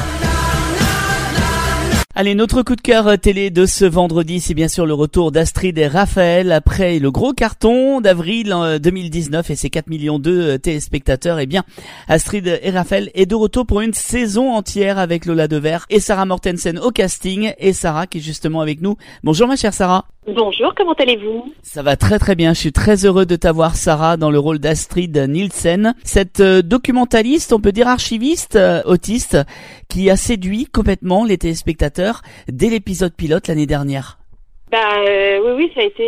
Allez, notre coup de cœur télé de ce vendredi, c'est bien sûr le retour d'Astrid et Raphaël après le gros carton d'avril 2019 et ses 4 millions de téléspectateurs. Eh bien, Astrid et Raphaël est de retour pour une saison entière avec Lola Devers et Sarah Mortensen au casting. Et Sarah qui est justement avec nous. Bonjour ma chère Sarah. Bonjour, comment allez-vous? Ça va très très bien, je suis très heureux de t'avoir Sarah dans le rôle d'Astrid Nielsen, cette documentaliste, on peut dire archiviste, autiste, qui a séduit complètement les téléspectateurs dès l'épisode pilote l'année dernière. Oui, ça a été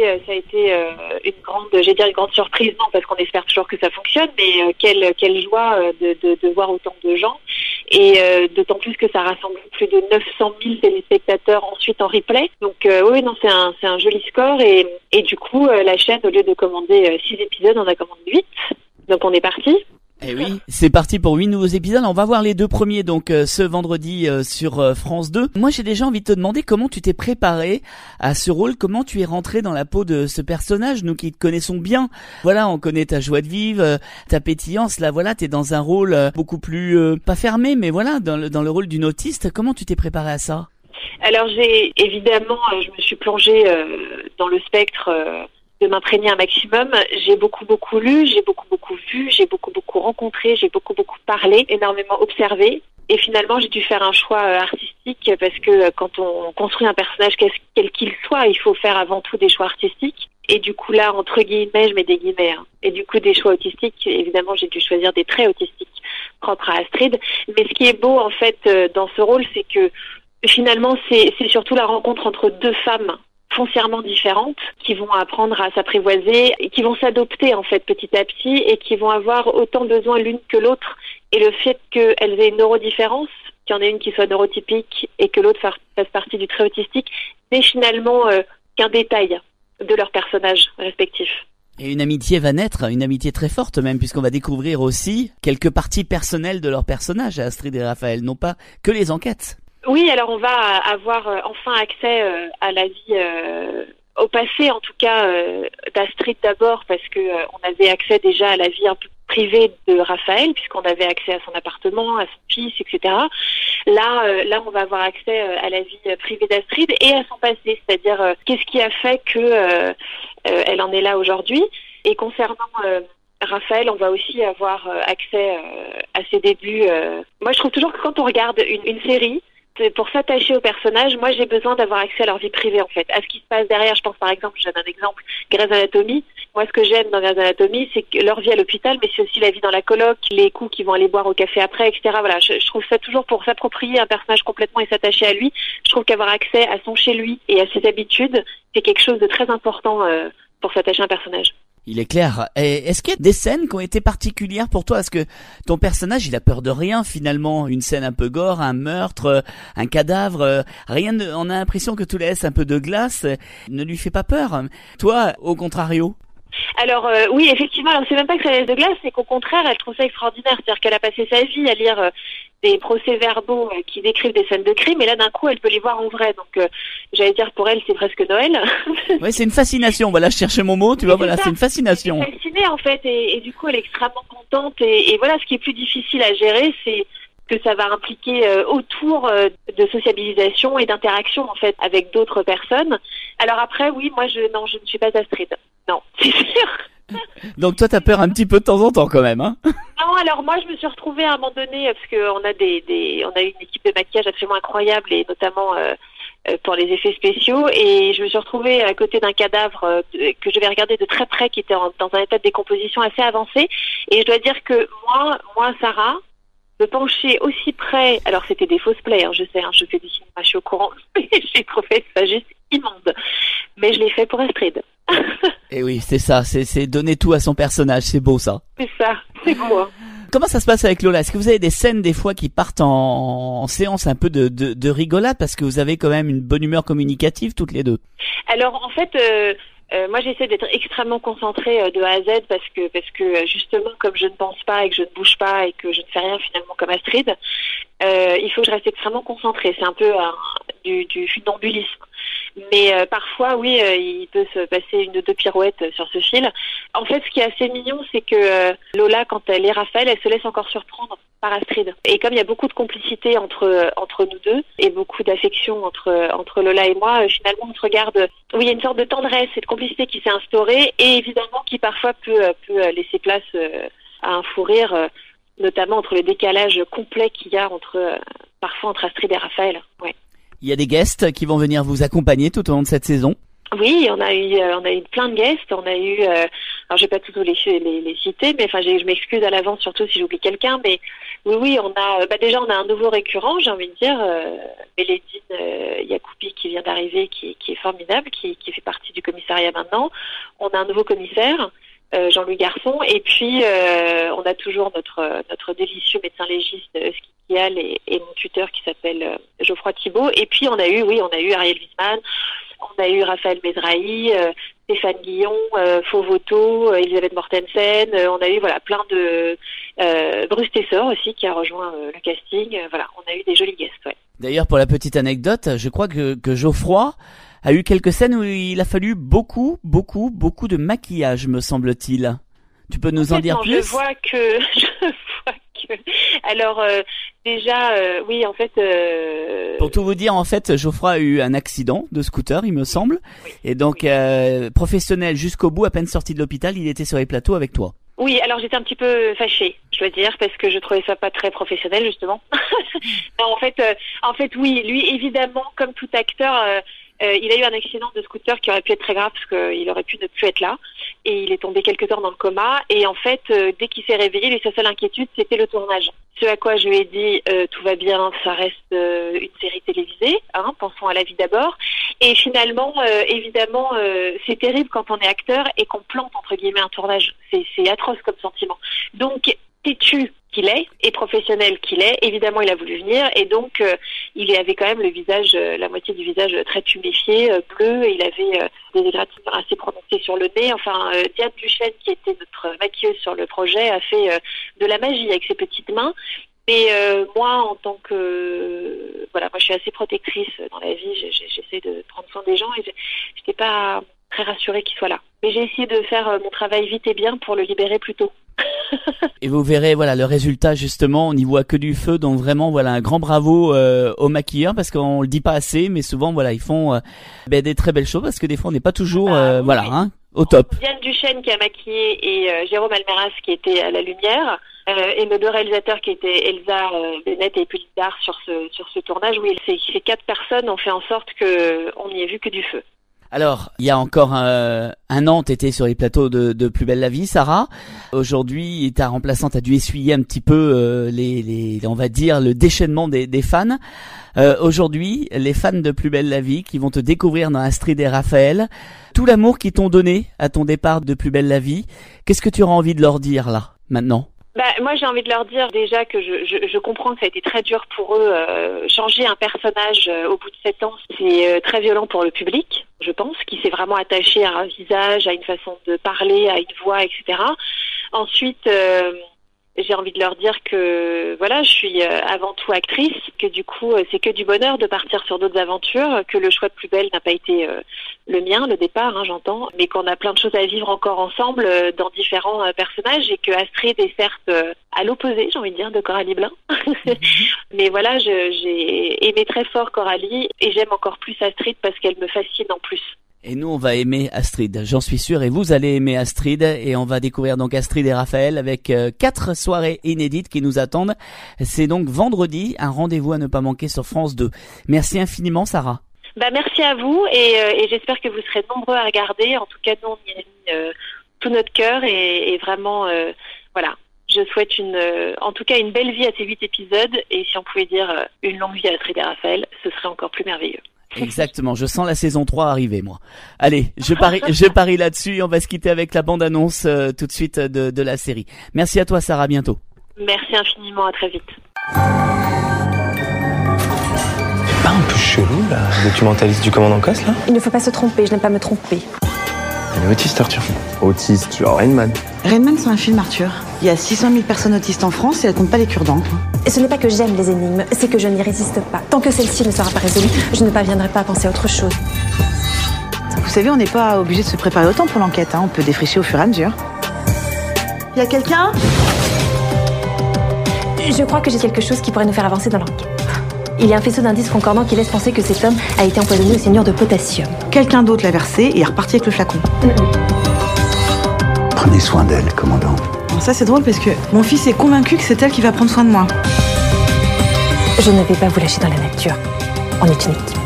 une grande surprise, non, parce qu'on espère toujours que ça fonctionne, mais quelle joie de voir autant de gens, et d'autant plus que ça rassemble plus de 900 000 téléspectateurs ensuite en replay. Donc c'est un joli score, et du coup la chaîne, au lieu de commander 6 épisodes, on a commandé 8, donc on est parti. Eh oui, c'est parti pour 8 nouveaux épisodes. On va voir les 2 premiers donc ce vendredi sur France 2. Moi, j'ai déjà envie de te demander comment tu t'es préparé à ce rôle, comment tu es rentré dans la peau de ce personnage, nous qui te connaissons bien. Voilà, on connaît ta joie de vivre, ta pétillance. Là, voilà, t'es dans un rôle beaucoup plus pas fermé, mais voilà, dans le rôle d'une autiste. Comment tu t'es préparé à ça? Alors je me suis plongée dans le spectre. De m'imprégner un maximum. J'ai beaucoup lu, j'ai beaucoup vu, j'ai beaucoup rencontré, j'ai beaucoup parlé, énormément observé. Et finalement, j'ai dû faire un choix artistique parce que quand on construit un personnage quel qu'il soit, il faut faire avant tout des choix artistiques. Et du coup là, entre guillemets, je mets des guillemets, et du coup des choix autistiques, évidemment j'ai dû choisir des traits autistiques propres à Astrid. Mais ce qui est beau en fait dans ce rôle, c'est que finalement c'est surtout la rencontre entre 2 femmes foncièrement différentes qui vont apprendre à s'apprivoiser et qui vont s'adopter en fait petit à petit et qui vont avoir autant besoin l'une que l'autre, et le fait qu'elles aient une neurodifférence, qu'il y en ait une qui soit neurotypique et que l'autre fasse partie du trait autistique, n'est finalement qu'un détail de leurs personnages respectifs. Et une amitié va naître, une amitié très forte même, puisqu'on va découvrir aussi quelques parties personnelles de leurs personnages, Astrid et Raphaël, non pas que les enquêtes. Oui, alors on va avoir enfin accès à la vie, au passé en tout cas, d'Astrid d'abord, parce que on avait accès déjà à la vie un peu privée de Raphaël, puisqu'on avait accès à son appartement, à son fils, etc. Là, on va avoir accès à la vie privée d'Astrid et à son passé, c'est-à-dire qu'est-ce qui a fait que elle en est là aujourd'hui. Et concernant Raphaël, on va aussi avoir accès à ses débuts. Moi, je trouve toujours que quand on regarde une série, pour s'attacher aux personnages, moi j'ai besoin d'avoir accès à leur vie privée en fait, à ce qui se passe derrière. Je pense par exemple, je donne un exemple, Grey's Anatomy, Moi, ce que j'aime dans Grey's Anatomy, c'est que leur vie à l'hôpital, mais c'est aussi la vie dans la coloc, les coups qu'ils vont aller boire au café après, etc. Voilà, je trouve ça toujours pour s'approprier un personnage complètement et s'attacher à lui. Je trouve qu'avoir accès à son chez lui et à ses habitudes, c'est quelque chose de très important pour s'attacher à un personnage. Il est clair. Et est-ce qu'il y a des scènes qui ont été particulières pour toi? Est-ce que ton personnage, il a peur de rien finalement? Une scène un peu gore, un meurtre, un cadavre, rien on a l'impression que tout laisse un peu de glace. Ne lui fait pas peur. Toi, au contrario? Alors oui, effectivement, alors c'est même pas que ça laisse de glace, c'est qu'au contraire, elle trouve ça extraordinaire. C'est-à-dire qu'elle a passé sa vie à lire des procès-verbaux qui décrivent des scènes de crime, et là d'un coup, elle peut les voir en vrai. Donc j'allais dire, pour elle, c'est presque Noël. Oui, c'est une fascination. Voilà, je cherchais mon mot, tu vois, voilà, c'est une fascination. Elle est fascinée en fait, et du coup, elle est extrêmement contente. Et voilà, ce qui est plus difficile à gérer, c'est que ça va impliquer autour de sociabilisation et d'interaction en fait avec d'autres personnes. Alors après, oui, moi je ne suis pas Astrid. Non, c'est sûr. Donc toi, t'as peur un petit peu de temps en temps quand même, hein? Non, alors moi, je me suis retrouvée à un moment donné parce que on a on a eu une équipe de maquillage absolument incroyable, et notamment pour les effets spéciaux, et je me suis retrouvée à côté d'un cadavre que je vais regarder de très près, qui était dans un état de décomposition assez avancé, et je dois dire que moi, Sarah, me pencher aussi près, alors c'était des fausses plaies, hein, je sais, hein, je fais du cinéma, je suis au courant, mais j'ai trouvé ça juste immonde. Mais je l'ai fait pour Astrid. Et oui, c'est ça, c'est donner tout à son personnage, c'est beau ça. C'est ça, c'est beau. Hein. Comment ça se passe avec Lola? Est-ce que vous avez des scènes des fois qui partent en séance un peu de rigolade, parce que vous avez quand même une bonne humeur communicative toutes les deux? Alors en fait, moi j'essaie d'être extrêmement concentrée de A à Z, parce que justement, comme je ne pense pas et que je ne bouge pas et que je ne fais rien finalement comme Astrid, il faut que je reste extrêmement concentrée. C'est un peu du funambulisme. Mais parfois, oui, il peut se passer une ou deux pirouettes sur ce fil. En fait, ce qui est assez mignon, c'est que Lola, quand elle est Raphaël, elle se laisse encore surprendre par Astrid. Et comme il y a beaucoup de complicité entre nous deux, et beaucoup d'affection entre Lola et moi, finalement, on se regarde. Oui, il y a une sorte de tendresse et de complicité qui s'est instaurée, et évidemment qui parfois peut laisser place à un fou rire, notamment entre le décalage complet qu'il y a parfois entre Astrid et Raphaël. Ouais. Il y a des guests qui vont venir vous accompagner tout au long de cette saison? Oui, on a eu plein de guests. On a eu, alors je vais pas tous les citer, mais enfin je m'excuse à l'avance surtout si j'oublie quelqu'un. Mais oui, on a, déjà on a un nouveau récurrent, j'ai envie de dire, Mélédine Yacoubi qui vient d'arriver, qui est formidable, qui fait partie du commissariat maintenant. On a un nouveau commissaire, Jean-Louis Garçon, et puis on a toujours notre délicieux médecin légiste Skikial et mon tuteur qui s'appelle Geoffroy Thibault. Et puis on a eu Ariel Wiesman, on a eu Raphaël Mezrahi, Stéphane Guillon, Fauvoto, Elisabeth Mortensen, on a eu plein de Bruce Tessor aussi qui a rejoint le casting. Voilà, on a eu des jolis guests. Ouais. D'ailleurs, pour la petite anecdote, je crois que Geoffroy a eu quelques scènes où il a fallu beaucoup de maquillage, me semble-t-il. Tu peux nous en dire plus? Je vois que. Alors déjà, oui, en fait. Pour tout vous dire, en fait, Geoffroy a eu un accident de scooter, il me semble, oui, et donc professionnel jusqu'au bout, à peine sorti de l'hôpital, il était sur les plateaux avec toi. Oui, alors j'étais un petit peu fâchée, je dois dire, parce que je trouvais ça pas très professionnel justement. Non, en fait, oui, lui évidemment, comme tout acteur. Il a eu un accident de scooter qui aurait pu être très grave parce qu'il aurait pu ne plus être là, et il est tombé quelques heures dans le coma, et en fait dès qu'il s'est réveillé, lui, sa seule inquiétude c'était le tournage. Ce à quoi je lui ai dit tout va bien, ça reste une série télévisée, hein, pensons à la vie d'abord. Et finalement évidemment c'est terrible quand on est acteur et qu'on plante entre guillemets un tournage, c'est atroce comme sentiment. Donc têtu qu'il est et professionnel qu'il est, évidemment il a voulu venir, et donc il avait quand même le visage, la moitié du visage très tuméfié, bleu, et il avait des égratignures assez prononcées sur le nez. Enfin, Diane Duchesne, qui était notre maquilleuse sur le projet, a fait de la magie avec ses petites mains. Mais moi, en tant que moi je suis assez protectrice dans la vie, j'essaie de prendre soin des gens, et j'étais pas très rassurée qu'il soit là. Mais j'ai essayé de faire mon travail vite et bien pour le libérer plus tôt. Et vous verrez, le résultat, justement, on n'y voit que du feu, donc vraiment, un grand bravo aux maquilleurs, parce qu'on le dit pas assez, mais souvent, ils font des très belles choses, parce que des fois, on n'est pas toujours, au top. Diane Duchesne qui a maquillé, et Jérôme Almeras qui était à la lumière, et nos deux réalisateurs qui étaient Elsa Bennett et Pulidar sur ce tournage. Oui, ces 4 personnes ont fait en sorte que on n'y ait vu que du feu. Alors, il y a encore un an, t'étais sur les plateaux de Plus belle la vie, Sarah. Aujourd'hui, ta remplaçante a dû essuyer un petit peu on va dire, le déchaînement des fans. Aujourd'hui, les fans de Plus belle la vie qui vont te découvrir dans Astrid et Raphaël, tout l'amour qu'ils t'ont donné à ton départ de Plus belle la vie, qu'est-ce que tu auras envie de leur dire là, maintenant ? Moi, j'ai envie de leur dire déjà que je comprends que ça a été très dur pour eux. Changer un personnage au bout de 7 ans, c'est très violent pour le public, je pense, qui s'est vraiment attaché à un visage, à une façon de parler, à une voix, etc. Ensuite, j'ai envie de leur dire que voilà, je suis avant tout actrice, que du coup c'est que du bonheur de partir sur d'autres aventures, que le choix de Plus belle n'a pas été le mien, le départ, j'entends, mais qu'on a plein de choses à vivre encore ensemble dans différents personnages, et que Astrid est certes à l'opposé, j'ai envie de dire, de Coralie Blin. Mais voilà, j'ai aimé très fort Coralie, et j'aime encore plus Astrid parce qu'elle me fascine en plus. Et nous, on va aimer Astrid, j'en suis sûr, et vous allez aimer Astrid, et on va découvrir donc Astrid et Raphaël avec 4 soirées inédites qui nous attendent. C'est donc vendredi, un rendez-vous à ne pas manquer sur France 2. Merci infiniment, Sarah. Merci à vous, et j'espère que vous serez nombreux à regarder. En tout cas, nous, on y a mis tout notre cœur, et vraiment, voilà. Je souhaite en tout cas une belle vie à ces 8 épisodes, et si on pouvait dire une longue vie à Astrid et Raphaël, ce serait encore plus merveilleux. Exactement, je sens la saison 3 arriver, moi. Allez, je parie là-dessus, et on va se quitter avec la bande-annonce tout de suite de la série. Merci à toi, Sarah, à bientôt. Merci infiniment, à très vite. C'est pas un peu chelou, la documentaliste du commandant Cosse, là ? Il ne faut pas se tromper, je n'aime pas me tromper. Elle est autiste, Arthur. Autiste, genre Rain Man. Rain Man, c'est un film, Arthur. Il y a 600 000 personnes autistes en France et elles comptent pas les cure-dents. Et ce n'est pas que j'aime les énigmes, c'est que je n'y résiste pas. Tant que celle-ci ne sera pas résolue, je ne parviendrai pas à penser à autre chose. Vous savez, on n'est pas obligé de se préparer autant pour l'enquête, on peut défricher au fur et à mesure. Y a quelqu'un ? Je crois que j'ai quelque chose qui pourrait nous faire avancer dans l'enquête. Il y a un faisceau d'indices concordants qui laisse penser que cet homme a été empoisonné au cyanure de potassium. Quelqu'un d'autre l'a versé et est reparti avec le flacon. Prenez soin d'elle, commandant. Ça, c'est drôle parce que mon fils est convaincu que c'est elle qui va prendre soin de moi. Je ne vais pas vous lâcher dans la nature. On est une équipe.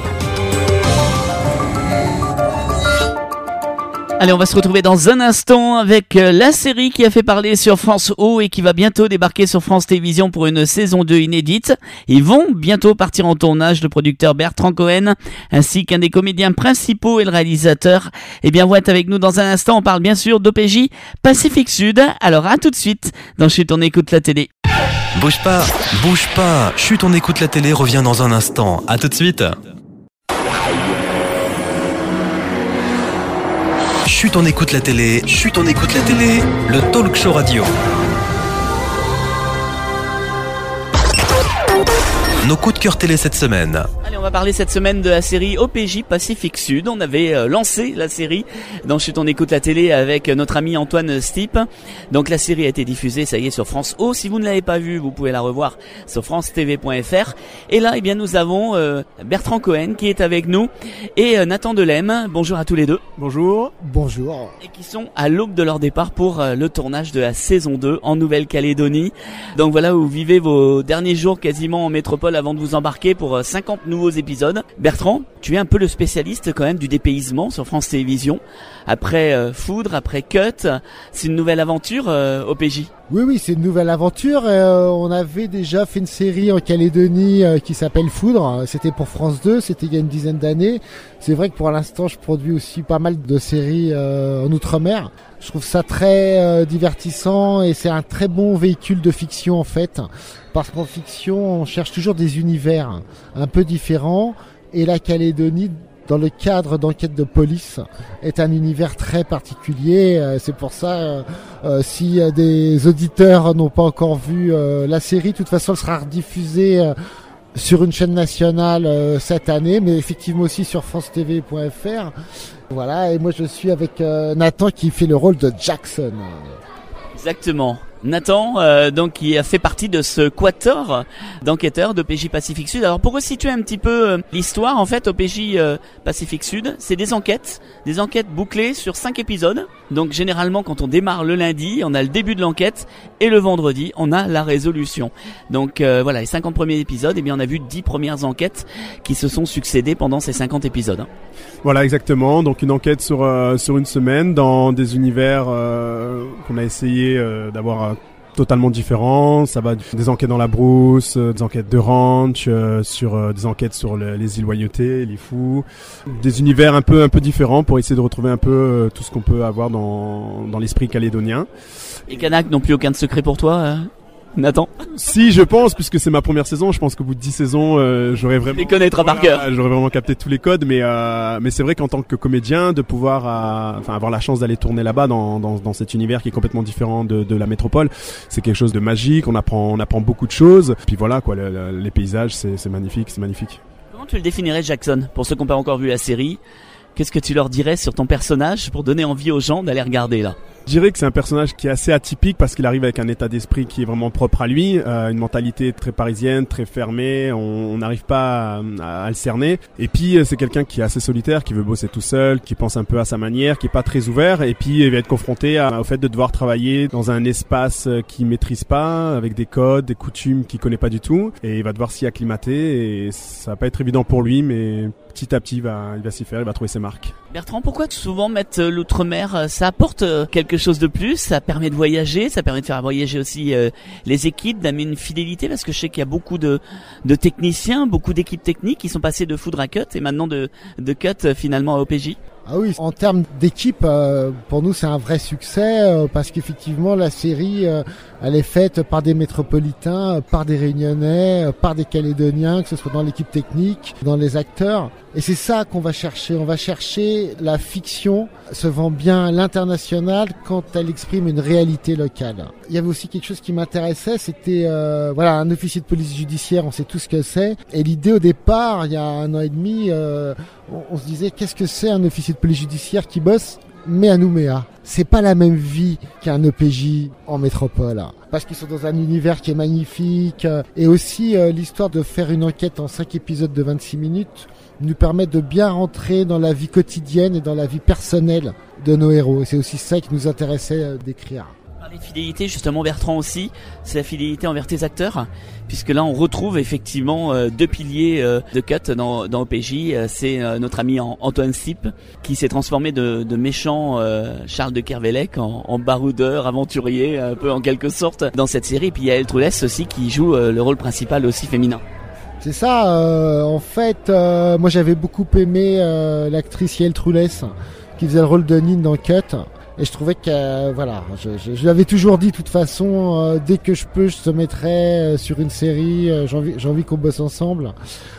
Allez, on va se retrouver dans un instant avec la série qui a fait parler sur France O et qui va bientôt débarquer sur France Télévisions pour une saison 2 inédite. Ils vont bientôt partir en tournage, le producteur Bertrand Cohen ainsi qu'un des comédiens principaux et le réalisateur. Eh bien, vont être avec nous dans un instant. On parle bien sûr d'OPJ Pacifique Sud. Alors à tout de suite dans Chut, on écoute la télé. Bouge pas. Chut, on écoute la télé revient dans un instant. À tout de suite. Chut, on écoute la télé. Le talk show radio. Nos coups de cœur télé cette semaine. Allez, on va parler cette semaine de la série OPJ Pacifique Sud. On avait lancé la série dans Chut, on écoute la télé avec notre ami Antoine Stipe. Donc la série a été diffusée, ça y est, sur France O. Si vous ne l'avez pas vue, vous pouvez la revoir sur francetv.fr. Et là, eh bien, nous avons Bertrand Cohen qui est avec nous et Nathan Delem. Bonjour à tous les deux. Bonjour. Bonjour. Et qui sont à l'aube de leur départ pour le tournage de la saison 2 en Nouvelle-Calédonie. Donc voilà, où vous vivez vos derniers jours quasiment en métropole avant de vous embarquer pour 50 nouveaux épisodes. Bertrand, tu es un peu le spécialiste quand même du dépaysement sur France Télévisions. Après Foudre, après Cut, c'est une nouvelle aventure OPJ. Oui, c'est une nouvelle aventure. On avait déjà fait une série en Calédonie qui s'appelle Foudre. C'était pour France 2, c'était il y a une dizaine d'années. C'est vrai que pour l'instant, je produis aussi pas mal de séries en Outre-mer. Je trouve ça très divertissant et c'est un très bon véhicule de fiction en fait. Parce qu'en fiction, on cherche toujours des univers un peu différents. Et la Calédonie, dans le cadre d'enquête de police, est un univers très particulier. C'est pour ça, si des auditeurs n'ont pas encore vu la série, de toute façon, elle sera rediffusée sur une chaîne nationale cette année, mais effectivement aussi sur francetv.fr. Voilà, et moi je suis avec Nathan qui fait le rôle de Jackson. Exactement. Nathan, donc qui a fait partie de ce quatuor d'enquêteurs d'OPJ Pacifique Sud. Alors pour resituer un petit peu l'histoire, en fait, OPJ Pacifique Sud, c'est des enquêtes bouclées sur 5 épisodes. Donc généralement, quand on démarre le lundi, on a le début de l'enquête et le vendredi, on a la résolution. Donc voilà, les 50 premiers épisodes, eh bien on a vu 10 premières enquêtes qui se sont succédées pendant ces 50 épisodes. Voilà, exactement. Donc une enquête sur une semaine dans des univers qu'on a essayé d'avoir totalement différents. Ça va des enquêtes dans la brousse, des enquêtes de ranch, sur des enquêtes sur les îles Loyauté, les fous, des univers un peu différents pour essayer de retrouver un peu tout ce qu'on peut avoir dans l'esprit calédonien. Et Kanak n'ont plus aucun secret pour toi Nathan? Si, je pense, puisque c'est ma première saison, je pense qu'au bout de 10 saisons, j'aurais vraiment... Les connaître par cœur. J'aurais vraiment capté tous les codes, mais c'est vrai qu'en tant que comédien, de pouvoir avoir la chance d'aller tourner là-bas dans cet univers qui est complètement différent de la métropole, c'est quelque chose de magique, on apprend beaucoup de choses, puis voilà, quoi, les paysages, c'est magnifique. Comment tu le définirais, Jackson, pour ceux qui n'ont pas encore vu la série? Qu'est-ce que tu leur dirais sur ton personnage pour donner envie aux gens d'aller regarder là? Je dirais que c'est un personnage qui est assez atypique parce qu'il arrive avec un état d'esprit qui est vraiment propre à lui, une mentalité très parisienne, très fermée, on n'arrive pas à le cerner. Et puis c'est quelqu'un qui est assez solitaire, qui veut bosser tout seul, qui pense un peu à sa manière, qui est pas très ouvert, et puis il va être confronté au fait de devoir travailler dans un espace qu'il maîtrise pas, avec des codes, des coutumes qu'il connaît pas du tout, et il va devoir s'y acclimater, et ça va pas être évident pour lui, mais petit à petit il va s'y faire, il va trouver ses marques. Bertrand, pourquoi souvent mettre l'outre-mer, ça apporte quelque chose de plus, ça permet de voyager, ça permet de faire voyager aussi les équipes, d'amener une fidélité, parce que je sais qu'il y a beaucoup de techniciens, beaucoup d'équipes techniques qui sont passées de Foudre à Cut et maintenant de Cut finalement à OPJ. Ah oui, en termes d'équipe, pour nous c'est un vrai succès parce qu'effectivement la série elle est faite par des métropolitains, par des Réunionnais, par des Calédoniens, que ce soit dans l'équipe technique, dans les acteurs. Et c'est ça qu'on va chercher. On va chercher la fiction se vend bien à l'international quand elle exprime une réalité locale. Il y avait aussi quelque chose qui m'intéressait, c'était un officier de police judiciaire, on sait tout ce que c'est. Et l'idée au départ, il y a 1 an et demi, on se disait qu'est-ce que c'est un officier de police judiciaire qui bosse mais à Nouméa. C'est pas la même vie qu'un OPJ en métropole, parce qu'ils sont dans un univers qui est magnifique, et aussi l'histoire de faire une enquête en 5 épisodes de 26 minutes nous permet de bien rentrer dans la vie quotidienne et dans la vie personnelle de nos héros. C'est aussi ça qui nous intéressait d'écrire. Parler de fidélité, justement, Bertrand aussi, c'est la fidélité envers tes acteurs, puisque là on retrouve effectivement 2 piliers de Cut dans OPJ. C'est notre ami Antoine Sip qui s'est transformé de méchant Charles de Kervelec en baroudeur, aventurier, un peu en quelque sorte dans cette série. Et puis il y a Elle Troulès aussi qui joue le rôle principal aussi féminin. C'est ça, en fait, moi j'avais beaucoup aimé l'actrice Yael Troulès qui faisait le rôle de Nine dans Cut. Et je trouvais que, je l'avais toujours dit de toute façon, dès que je peux, je te mettrai sur une série, j'ai envie qu'on bosse ensemble.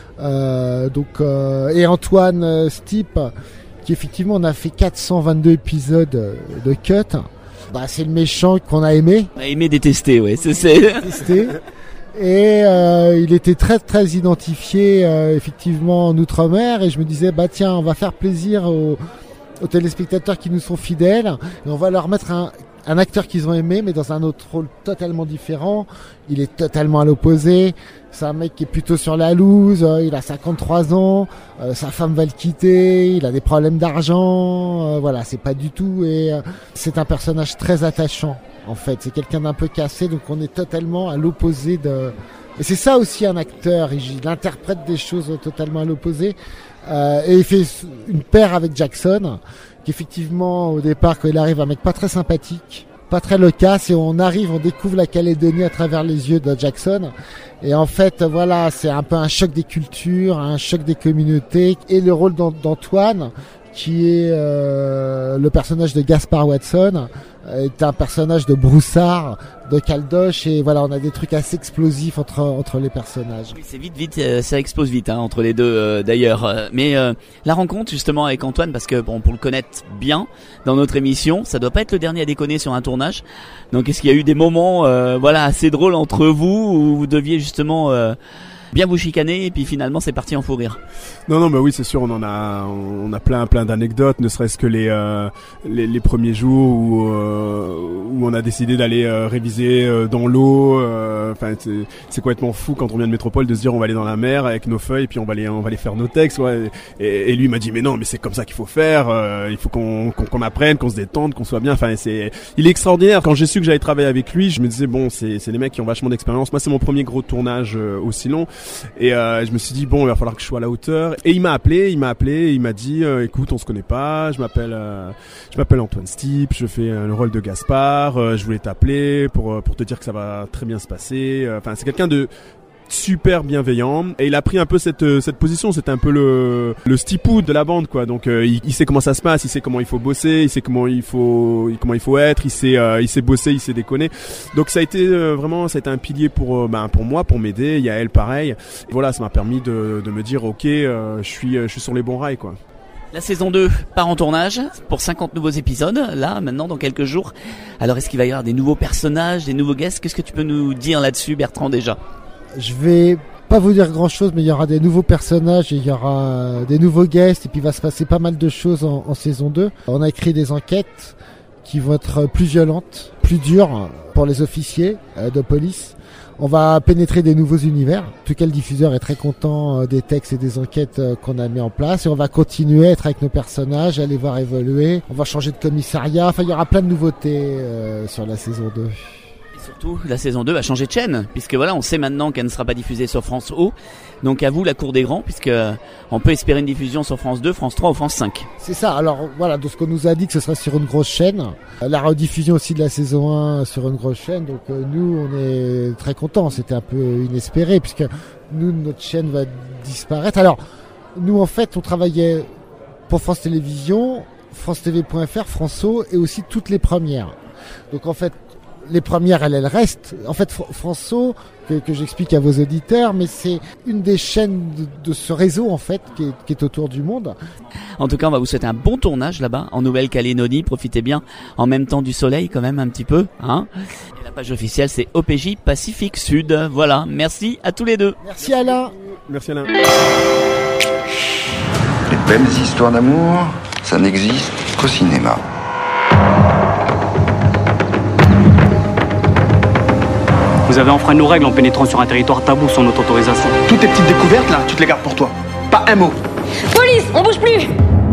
Et Antoine Stipe, qui effectivement, on a fait 422 épisodes de Cut. Bah, c'est le méchant qu'on a aimé. On a aimé détester, ouais, c'est. Détester. Et il était très très identifié effectivement en Outre-mer, et je me disais bah tiens, on va faire plaisir aux téléspectateurs qui nous sont fidèles, et on va leur mettre un acteur qu'ils ont aimé, mais dans un autre rôle totalement différent. Il est totalement à l'opposé. C'est un mec qui est plutôt sur la loose, il a 53 ans, sa femme va le quitter, il a des problèmes d'argent, voilà, c'est pas du tout, et c'est un personnage très attachant, en fait. C'est quelqu'un d'un peu cassé, donc on est totalement à l'opposé de... Et c'est ça aussi un acteur, il interprète des choses totalement à l'opposé. Et il fait une paire avec Jackson, qui effectivement au départ quand il arrive un mec pas très sympathique, pas très loquace, et on découvre la Calédonie à travers les yeux de Jackson, et en fait voilà, c'est un peu un choc des cultures, un choc des communautés. Et le rôle d'Antoine, qui est le personnage de Gaspard Watson, est un personnage de broussard, de caldoche, et voilà, on a des trucs assez explosifs entre les personnages. Oui, c'est vite, ça explose vite entre les deux d'ailleurs. Mais la rencontre justement avec Antoine, parce que bon, pour le connaître bien dans notre émission, ça doit pas être le dernier à déconner sur un tournage. Donc est-ce qu'il y a eu des moments assez drôles entre vous où vous deviez justement bien vous chicaner et puis finalement c'est parti en fou rire. Non, bah oui, c'est sûr, on a plein d'anecdotes, ne serait-ce que les premiers jours où on a décidé d'aller réviser dans l'eau. Enfin, c'est complètement fou quand on vient de métropole de se dire on va aller dans la mer avec nos feuilles et puis on va aller faire nos textes. Ouais. Et lui m'a dit mais non, mais c'est comme ça qu'il faut faire. Il faut qu'on apprenne, qu'on se détende, qu'on soit bien. Enfin, il est extraordinaire. Quand j'ai su que j'allais travailler avec lui, je me disais bon, c'est des mecs qui ont vachement d'expérience. Moi, c'est mon premier gros tournage aussi long. Et je me suis dit bon, il va falloir que je sois à la hauteur. Et il m'a appelé, il m'a dit écoute, on se connaît pas, je m'appelle Antoine Stipe, je fais le rôle de Gaspard, je voulais t'appeler pour te dire que ça va très bien se passer. Enfin, c'est quelqu'un de super bienveillant et il a pris un peu cette position, c'était un peu le Stipou de la bande quoi. Donc il sait comment ça se passe, il sait comment il faut bosser, il sait comment il faut être, il sait bosser, il sait déconner. Donc ça a été un pilier pour moi, pour m'aider. Il y a elle pareil. Et voilà, ça m'a permis de me dire OK, je suis sur les bons rails quoi. La saison 2 part en tournage pour 50 nouveaux épisodes, là, maintenant, dans quelques jours. Alors, est-ce qu'il va y avoir des nouveaux personnages, des nouveaux guests? Qu'est-ce que tu peux nous dire là-dessus, Bertrand, déjà? Je vais pas vous dire grand-chose, mais il y aura des nouveaux personnages et il y aura des nouveaux guests et puis il va se passer pas mal de choses en saison 2. On a écrit des enquêtes qui vont être plus violentes, plus dures pour les officiers de police. On va pénétrer des nouveaux univers. En tout cas, le diffuseur est très content des textes et des enquêtes qu'on a mis en place. Et on va continuer à être avec nos personnages, à les voir évoluer. On va changer de commissariat. Enfin, il y aura plein de nouveautés sur la saison 2. Et surtout, la saison 2 va changer de chaîne. Puisque voilà, on sait maintenant qu'elle ne sera pas diffusée sur France O. Donc à vous, la cour des grands, puisque on peut espérer une diffusion sur France 2, France 3 ou France 5. C'est ça. Alors voilà, de ce qu'on nous a dit que ce sera sur une grosse chaîne. La rediffusion aussi de la saison 1 sur une grosse chaîne. Donc nous, on est très contents. C'était un peu inespéré puisque nous, notre chaîne va disparaître. Alors nous, en fait, on travaillait pour France Télévisions, FranceTV.fr, France O et aussi toutes les premières. Donc en fait, les premières, elles restent. En fait, France O, que j'explique à vos auditeurs, mais c'est une des chaînes de ce réseau, en fait, qui est autour du monde. En tout cas, on va vous souhaiter un bon tournage là-bas, en Nouvelle-Calédonie. Profitez bien, en même temps du soleil, quand même, un petit peu, hein. Et la page officielle, c'est OPJ Pacifique Sud. Voilà. Merci à tous les deux. Merci Alain. Merci Alain. Les belles histoires d'amour, ça n'existe qu'au cinéma. Vous avez enfreint nos règles en pénétrant sur un territoire tabou sans notre autorisation. Toutes tes petites découvertes là, tu te les gardes pour toi. Pas un mot. Police, on bouge plus.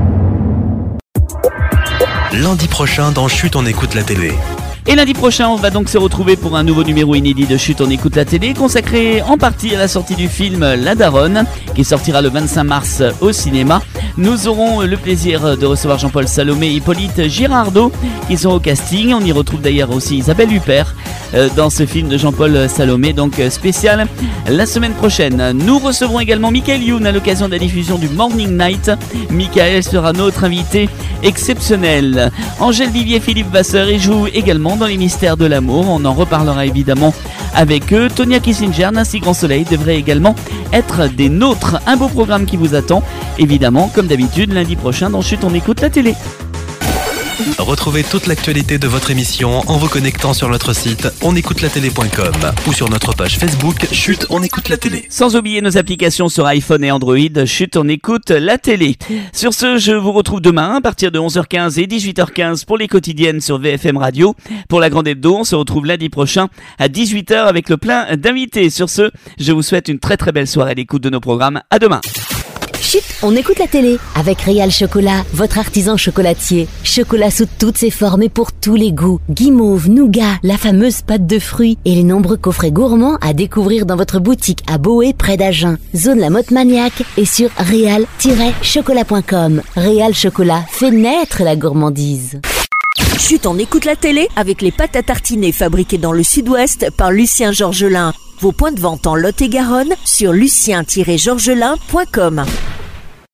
Lundi prochain dans Chut, on écoute la télé. Et lundi prochain, on va donc se retrouver pour un nouveau numéro inédit de Chut, on écoute la télé, consacré en partie à la sortie du film La Daronne, qui sortira le 25 mars au cinéma. Nous aurons le plaisir de recevoir Jean-Paul Salomé et Hippolyte Girardot, qui sont au casting. On y retrouve d'ailleurs aussi Isabelle Huppert dans ce film de Jean-Paul Salomé, donc spécial la semaine prochaine. Nous recevrons également Michael Youn à l'occasion de la diffusion du Morning Night. Michael sera notre invité exceptionnel. Angèle Vivier, Philippe Vasseur et joue également dans les mystères de l'amour. On en reparlera évidemment avec eux. Tonia Kissinger, Nancy Grand Soleil devrait également être des nôtres. Un beau programme qui vous attend, évidemment, comme d'habitude, lundi prochain dans Chut, on écoute la télé. Retrouvez toute l'actualité de votre émission en vous connectant sur notre site onécoutelatélé.com ou sur notre page Facebook Chut, on écoute la télé. Sans oublier nos applications sur iPhone et Android, Chut, on écoute la télé. Sur ce, je vous retrouve demain à partir de 11h15 et 18h15 pour les quotidiennes sur VFM Radio. Pour la grande hebdo, on se retrouve lundi prochain à 18h avec le plein d'invités. Sur ce, je vous souhaite une très très belle soirée à l'écoute de nos programmes. À demain. Chut, on écoute la télé avec Réal Chocolat, votre artisan chocolatier. Chocolat sous toutes ses formes et pour tous les goûts. Guimauve, nougat, la fameuse pâte de fruits et les nombreux coffrets gourmands à découvrir dans votre boutique à Boé près d'Agen. Zone La Motte Maniaque et sur réal-chocolat.com. Réal Chocolat fait naître la gourmandise. Chut, on écoute la télé avec les pâtes à tartiner fabriquées dans le Sud-Ouest par Lucien Georgelin. Vos points de vente en Lot-et-Garonne sur lucien-georgelin.com.